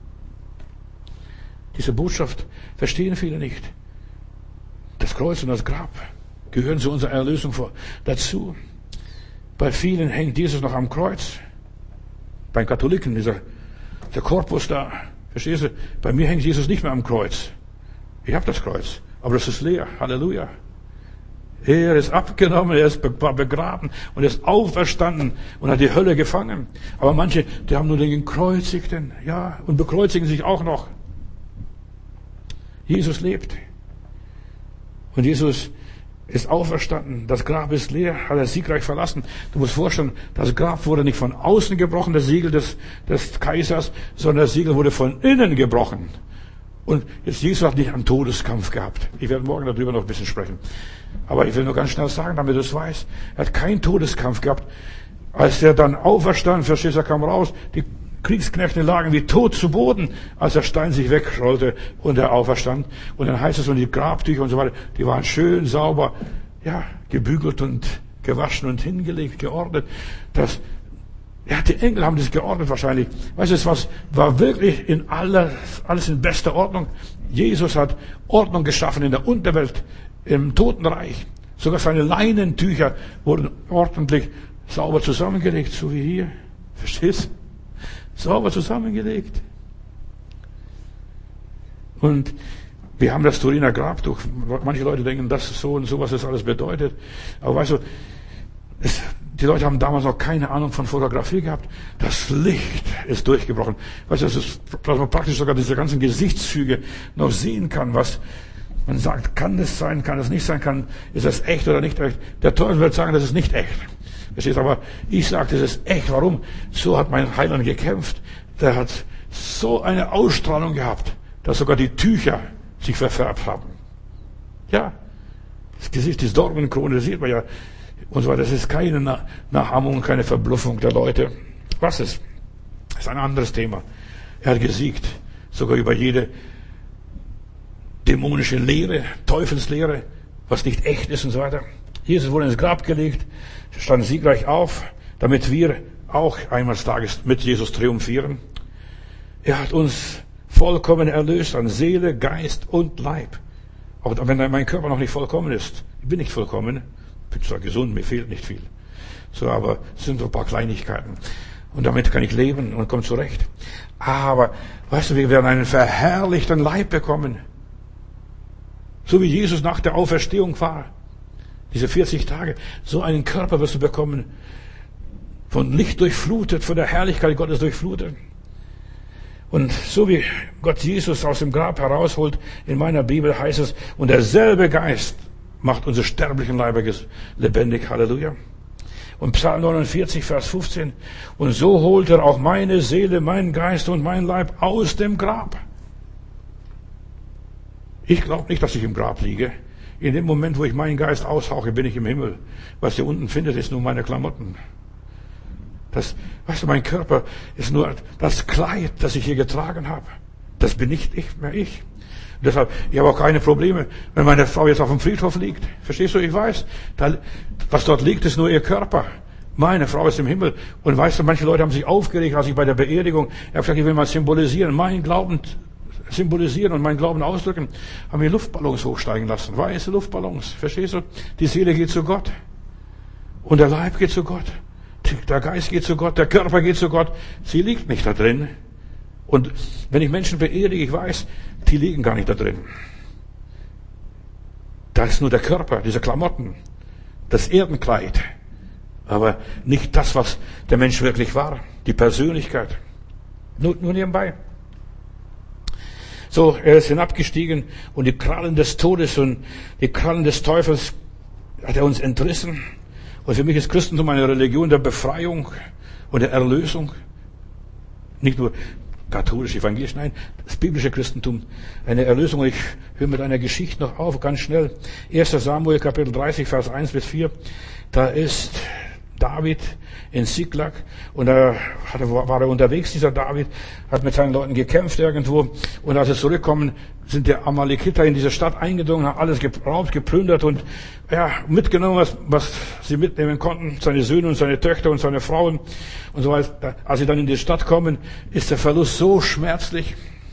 Diese Botschaft verstehen viele nicht. Das Kreuz und das Grab gehören zu unserer Erlösung vor, dazu. Bei vielen hängt Jesus noch am Kreuz. Bei den Katholiken, dieser, der Korpus da, verstehst du? Bei mir hängt Jesus nicht mehr am Kreuz. Ich habe das Kreuz, aber das ist leer. Halleluja. Er ist abgenommen, er ist begraben und er ist auferstanden und hat die Hölle gefangen. Aber manche, die haben nur den Gekreuzigten, ja, und bekreuzigen sich auch noch. Jesus lebt. Und Jesus ist auferstanden. Das Grab ist leer, hat er siegreich verlassen. Du musst vorstellen, das Grab wurde nicht von außen gebrochen, das Siegel des, des Kaisers, sondern das Siegel wurde von innen gebrochen. Und jetzt Jesus hat nicht einen Todeskampf gehabt. Ich werde morgen darüber noch ein bisschen sprechen. Aber ich will nur ganz schnell sagen, damit du es weißt. Er hat keinen Todeskampf gehabt. Als er dann auferstand, verstehst du, er kam raus, die Kriegsknechte lagen wie tot zu Boden, als der Stein sich wegrollte und er auferstand. Und dann heißt es, und die Grabtücher und so weiter, die waren schön sauber, ja, gebügelt und gewaschen und hingelegt, geordnet. Das, ja, die Engel haben das geordnet wahrscheinlich. Weißt du, es war, war wirklich in aller, alles in bester Ordnung. Jesus hat Ordnung geschaffen in der Unterwelt, im Totenreich. Sogar seine Leinentücher wurden ordentlich sauber zusammengelegt, so wie hier. Verstehst du? Sauber zusammengelegt. Und Wir haben das Turiner Grabtuch. Manche Leute denken, das ist so und so, was das alles bedeutet. Aber weißt du, es, die Leute haben damals noch keine Ahnung von Fotografie gehabt. Das Licht ist durchgebrochen. Weißt du, es ist, dass man praktisch sogar diese ganzen Gesichtszüge noch sehen kann, was man sagt, kann das sein, kann das nicht sein, kann, ist das echt oder nicht echt? Der Teufel wird sagen, das ist nicht echt. Verstehst du? Aber ich sage, das ist echt. Warum? So hat mein Heiland gekämpft. Der hat so eine Ausstrahlung gehabt, dass sogar die Tücher sich verfärbt haben. Ja, das Gesicht, die Dornenkrone, das sieht man ja. Und so weiter. Das ist keine Nachahmung, keine Verbluffung der Leute. Was ist? Das ist ein anderes Thema. Er hat gesiegt, sogar über jede dämonische Lehre, Teufelslehre, was nicht echt ist und so weiter. Jesus wurde ins Grab gelegt, stand siegreich auf, damit wir auch eines Tages mit Jesus triumphieren. Er hat uns vollkommen erlöst an Seele, Geist und Leib. Auch wenn mein Körper noch nicht vollkommen ist. Ich bin nicht vollkommen. Ich bin zwar gesund, mir fehlt nicht viel. So, aber es sind so ein paar Kleinigkeiten. Und damit kann ich leben und komme zurecht. Aber, weißt du, wir werden einen verherrlichten Leib bekommen. So wie Jesus nach der Auferstehung war. Diese vierzig Tage. So einen Körper wirst du bekommen. Von Licht durchflutet, von der Herrlichkeit Gottes durchflutet. Und so wie Gott Jesus aus dem Grab herausholt, in meiner Bibel heißt es, und derselbe Geist macht unsere sterblichen Leiber lebendig. Halleluja. Und Psalm neunundvierzig, Vers fünfzehn. Und so holt er auch meine Seele, meinen Geist und mein Leib aus dem Grab. Ich glaube nicht, dass ich im Grab liege. In dem Moment, wo ich meinen Geist aushauche, bin ich im Himmel. Was ihr unten findet, ist nur meine Klamotten. Das, weißt du, mein Körper ist nur das Kleid, das ich hier getragen habe. Das bin nicht ich, mehr ich. Und deshalb, ich habe auch keine Probleme, wenn meine Frau jetzt auf dem Friedhof liegt. Verstehst du? Ich weiß, da, was dort liegt, ist nur ihr Körper. Meine Frau ist im Himmel. Und weißt du, manche Leute haben sich aufgeregt, als ich bei der Beerdigung, ich habe gesagt, ich will mal symbolisieren, meinen Glauben symbolisieren und meinen Glauben ausdrücken, haben wir Luftballons hochsteigen lassen. Weiße Luftballons. Verstehst du? Die Seele geht zu Gott. Und der Leib geht zu Gott. Der Geist geht zu Gott, der Körper geht zu Gott. Sie liegt nicht da drin. Und wenn ich Menschen beerdige, ich weiß, die liegen gar nicht da drin. Da ist nur der Körper, diese Klamotten, das Erdenkleid. Aber nicht das, was der Mensch wirklich war. Die Persönlichkeit. Nur, nur nebenbei. So, er ist hinabgestiegen und die Krallen des Todes und die Krallen des Teufels hat er uns entrissen. Und für mich ist Christentum eine Religion der Befreiung und der Erlösung. Nicht nur katholisch, evangelisch, nein, das biblische Christentum, eine Erlösung. Und ich höre mit einer Geschichte noch auf, ganz schnell. erster Samuel, Kapitel dreißig, Vers eins bis vier. Da ist David in Ziklag und da war er unterwegs, dieser David, hat mit seinen Leuten gekämpft irgendwo und als sie zurückkommen, sind die Amalekiter in diese Stadt eingedrungen, haben alles geraubt, geplündert und ja, mitgenommen, was, was sie mitnehmen konnten, seine Söhne und seine Töchter und seine Frauen und so weiter. Als sie dann in die Stadt kommen, ist der Verlust so schmerzlich.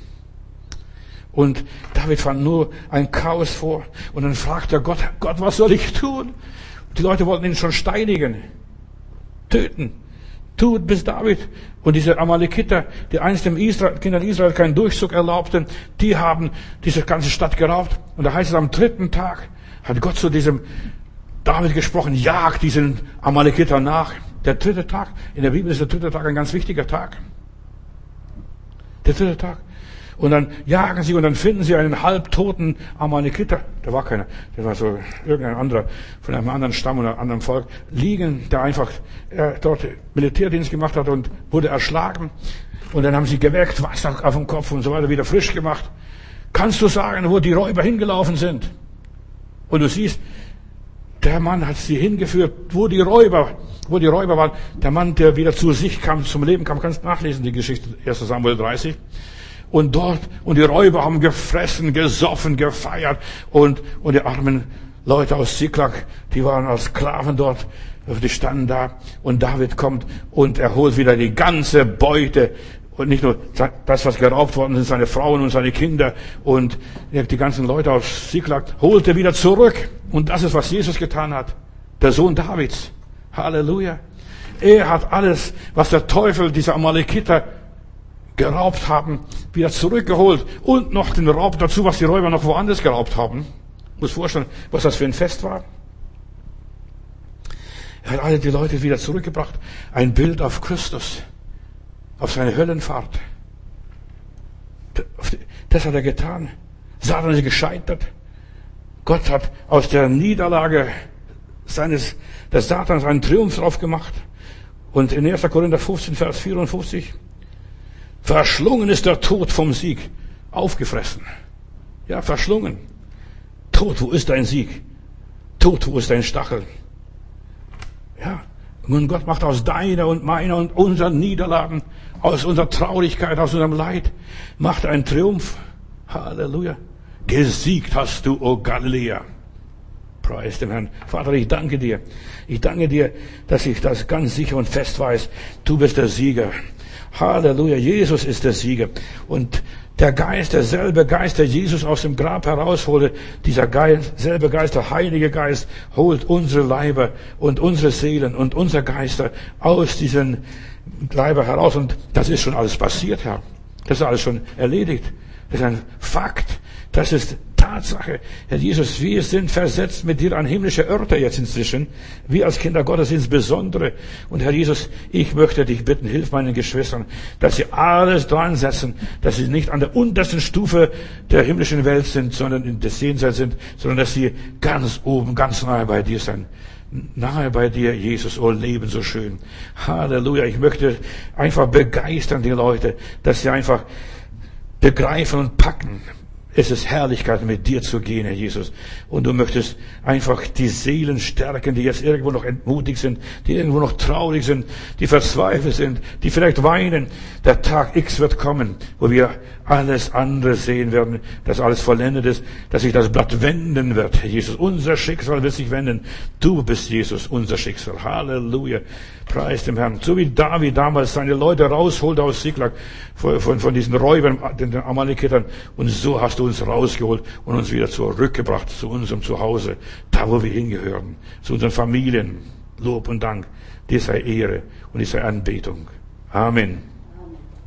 Und David fand nur ein Chaos vor und dann fragt er Gott, Gott, was soll ich tun? Die Leute wollten ihn schon steinigen. Töten. Tut bis David. Und diese Amalekiter, die einst dem Israel, Kindern Israel keinen Durchzug erlaubten, die haben diese ganze Stadt geraubt. Und da heißt es, am dritten Tag hat Gott zu diesem David gesprochen, jagt diesen Amalekiter nach. Der dritte Tag, in der Bibel ist der dritte Tag ein ganz wichtiger Tag. Der dritte Tag. Und dann jagen sie und dann finden sie einen halbtoten Amalekiter. Der war keiner, der war so irgendein anderer, von einem anderen Stamm oder einem anderen Volk, liegen, der einfach äh, dort Militärdienst gemacht hat und wurde erschlagen. Und dann haben sie geweckt, Wasser auf dem Kopf und so weiter, wieder frisch gemacht. Kannst du sagen, wo die Räuber hingelaufen sind? Und du siehst, der Mann hat sie hingeführt, wo die Räuber, wo die Räuber waren. Der Mann, der wieder zu sich kam, zum Leben kam, kannst nachlesen, die Geschichte, erster Samuel dreißig. Und dort, und die Räuber haben gefressen, gesoffen, gefeiert. Und, und die armen Leute aus Ziklag, die waren als Sklaven dort, die standen da. Und David kommt und er holt wieder die ganze Beute. Und nicht nur das, was geraubt worden sind, seine Frauen und seine Kinder. Und die ganzen Leute aus Ziklag holt er wieder zurück. Und das ist, was Jesus getan hat. Der Sohn Davids. Halleluja. Er hat alles, was der Teufel, dieser Amalekiter, geraubt haben, wieder zurückgeholt und noch den Raub dazu, was die Räuber noch woanders geraubt haben. Ich muss vorstellen, was das für ein Fest war. Er hat alle die Leute wieder zurückgebracht. Ein Bild auf Christus, auf seine Höllenfahrt. Das hat er getan. Satan ist gescheitert. Gott hat aus der Niederlage seines, des Satans einen Triumph drauf gemacht. Und in erster Korinther fünfzehn, Vers vierundfünfzig, verschlungen ist der Tod vom Sieg, aufgefressen. Ja, verschlungen. Tod, wo ist dein Sieg? Tod, wo ist dein Stachel? Ja, und Gott macht aus deiner und meiner und unseren Niederlagen, aus unserer Traurigkeit, aus unserem Leid, macht einen Triumph. Halleluja. Gesiegt hast du, o Galiläa. Preis dem Herrn. Vater, ich danke dir. Ich danke dir, dass ich das ganz sicher und fest weiß. Du bist der Sieger. Halleluja. Jesus ist der Sieger. Und der Geist, derselbe Geist, der Jesus aus dem Grab herausholte, dieser Geist, selbe Geist, der Heilige Geist, holt unsere Leiber und unsere Seelen und unsere Geister aus diesen Leiber heraus. Und das ist schon alles passiert, Herr. Das ist alles schon erledigt. Das ist ein Fakt. Das ist Tatsache. Herr Jesus, wir sind versetzt mit dir an himmlische Örter jetzt inzwischen. Wir als Kinder Gottes insbesondere. Und Herr Jesus, ich möchte dich bitten, hilf meinen Geschwistern, dass sie alles dran setzen, dass sie nicht an der untersten Stufe der himmlischen Welt sind, sondern in des Jenseits sind, sondern dass sie ganz oben, ganz nahe bei dir sind. Nahe bei dir, Jesus, oh Leben so schön. Halleluja. Ich möchte einfach begeistern die Leute, dass sie einfach begreifen und packen. Es ist Herrlichkeit, mit dir zu gehen, Herr Jesus. Und du möchtest einfach die Seelen stärken, die jetzt irgendwo noch entmutigt sind, die irgendwo noch traurig sind, die verzweifelt sind, die vielleicht weinen. Der Tag X wird kommen, wo wir alles andere sehen werden, dass alles vollendet ist, dass sich das Blatt wenden wird, Herr Jesus. Unser Schicksal wird sich wenden. Du bist, Jesus, unser Schicksal. Halleluja. Preis dem Herrn. So wie David damals seine Leute rausholte aus Siklag, von, von, von diesen Räubern, den Amalekitern. Und so hast du uns rausgeholt und uns wieder zurückgebracht zu unserem Zuhause, da wo wir hingehören, zu unseren Familien. Lob und Dank. Dir sei Ehre und dir sei Anbetung. Amen.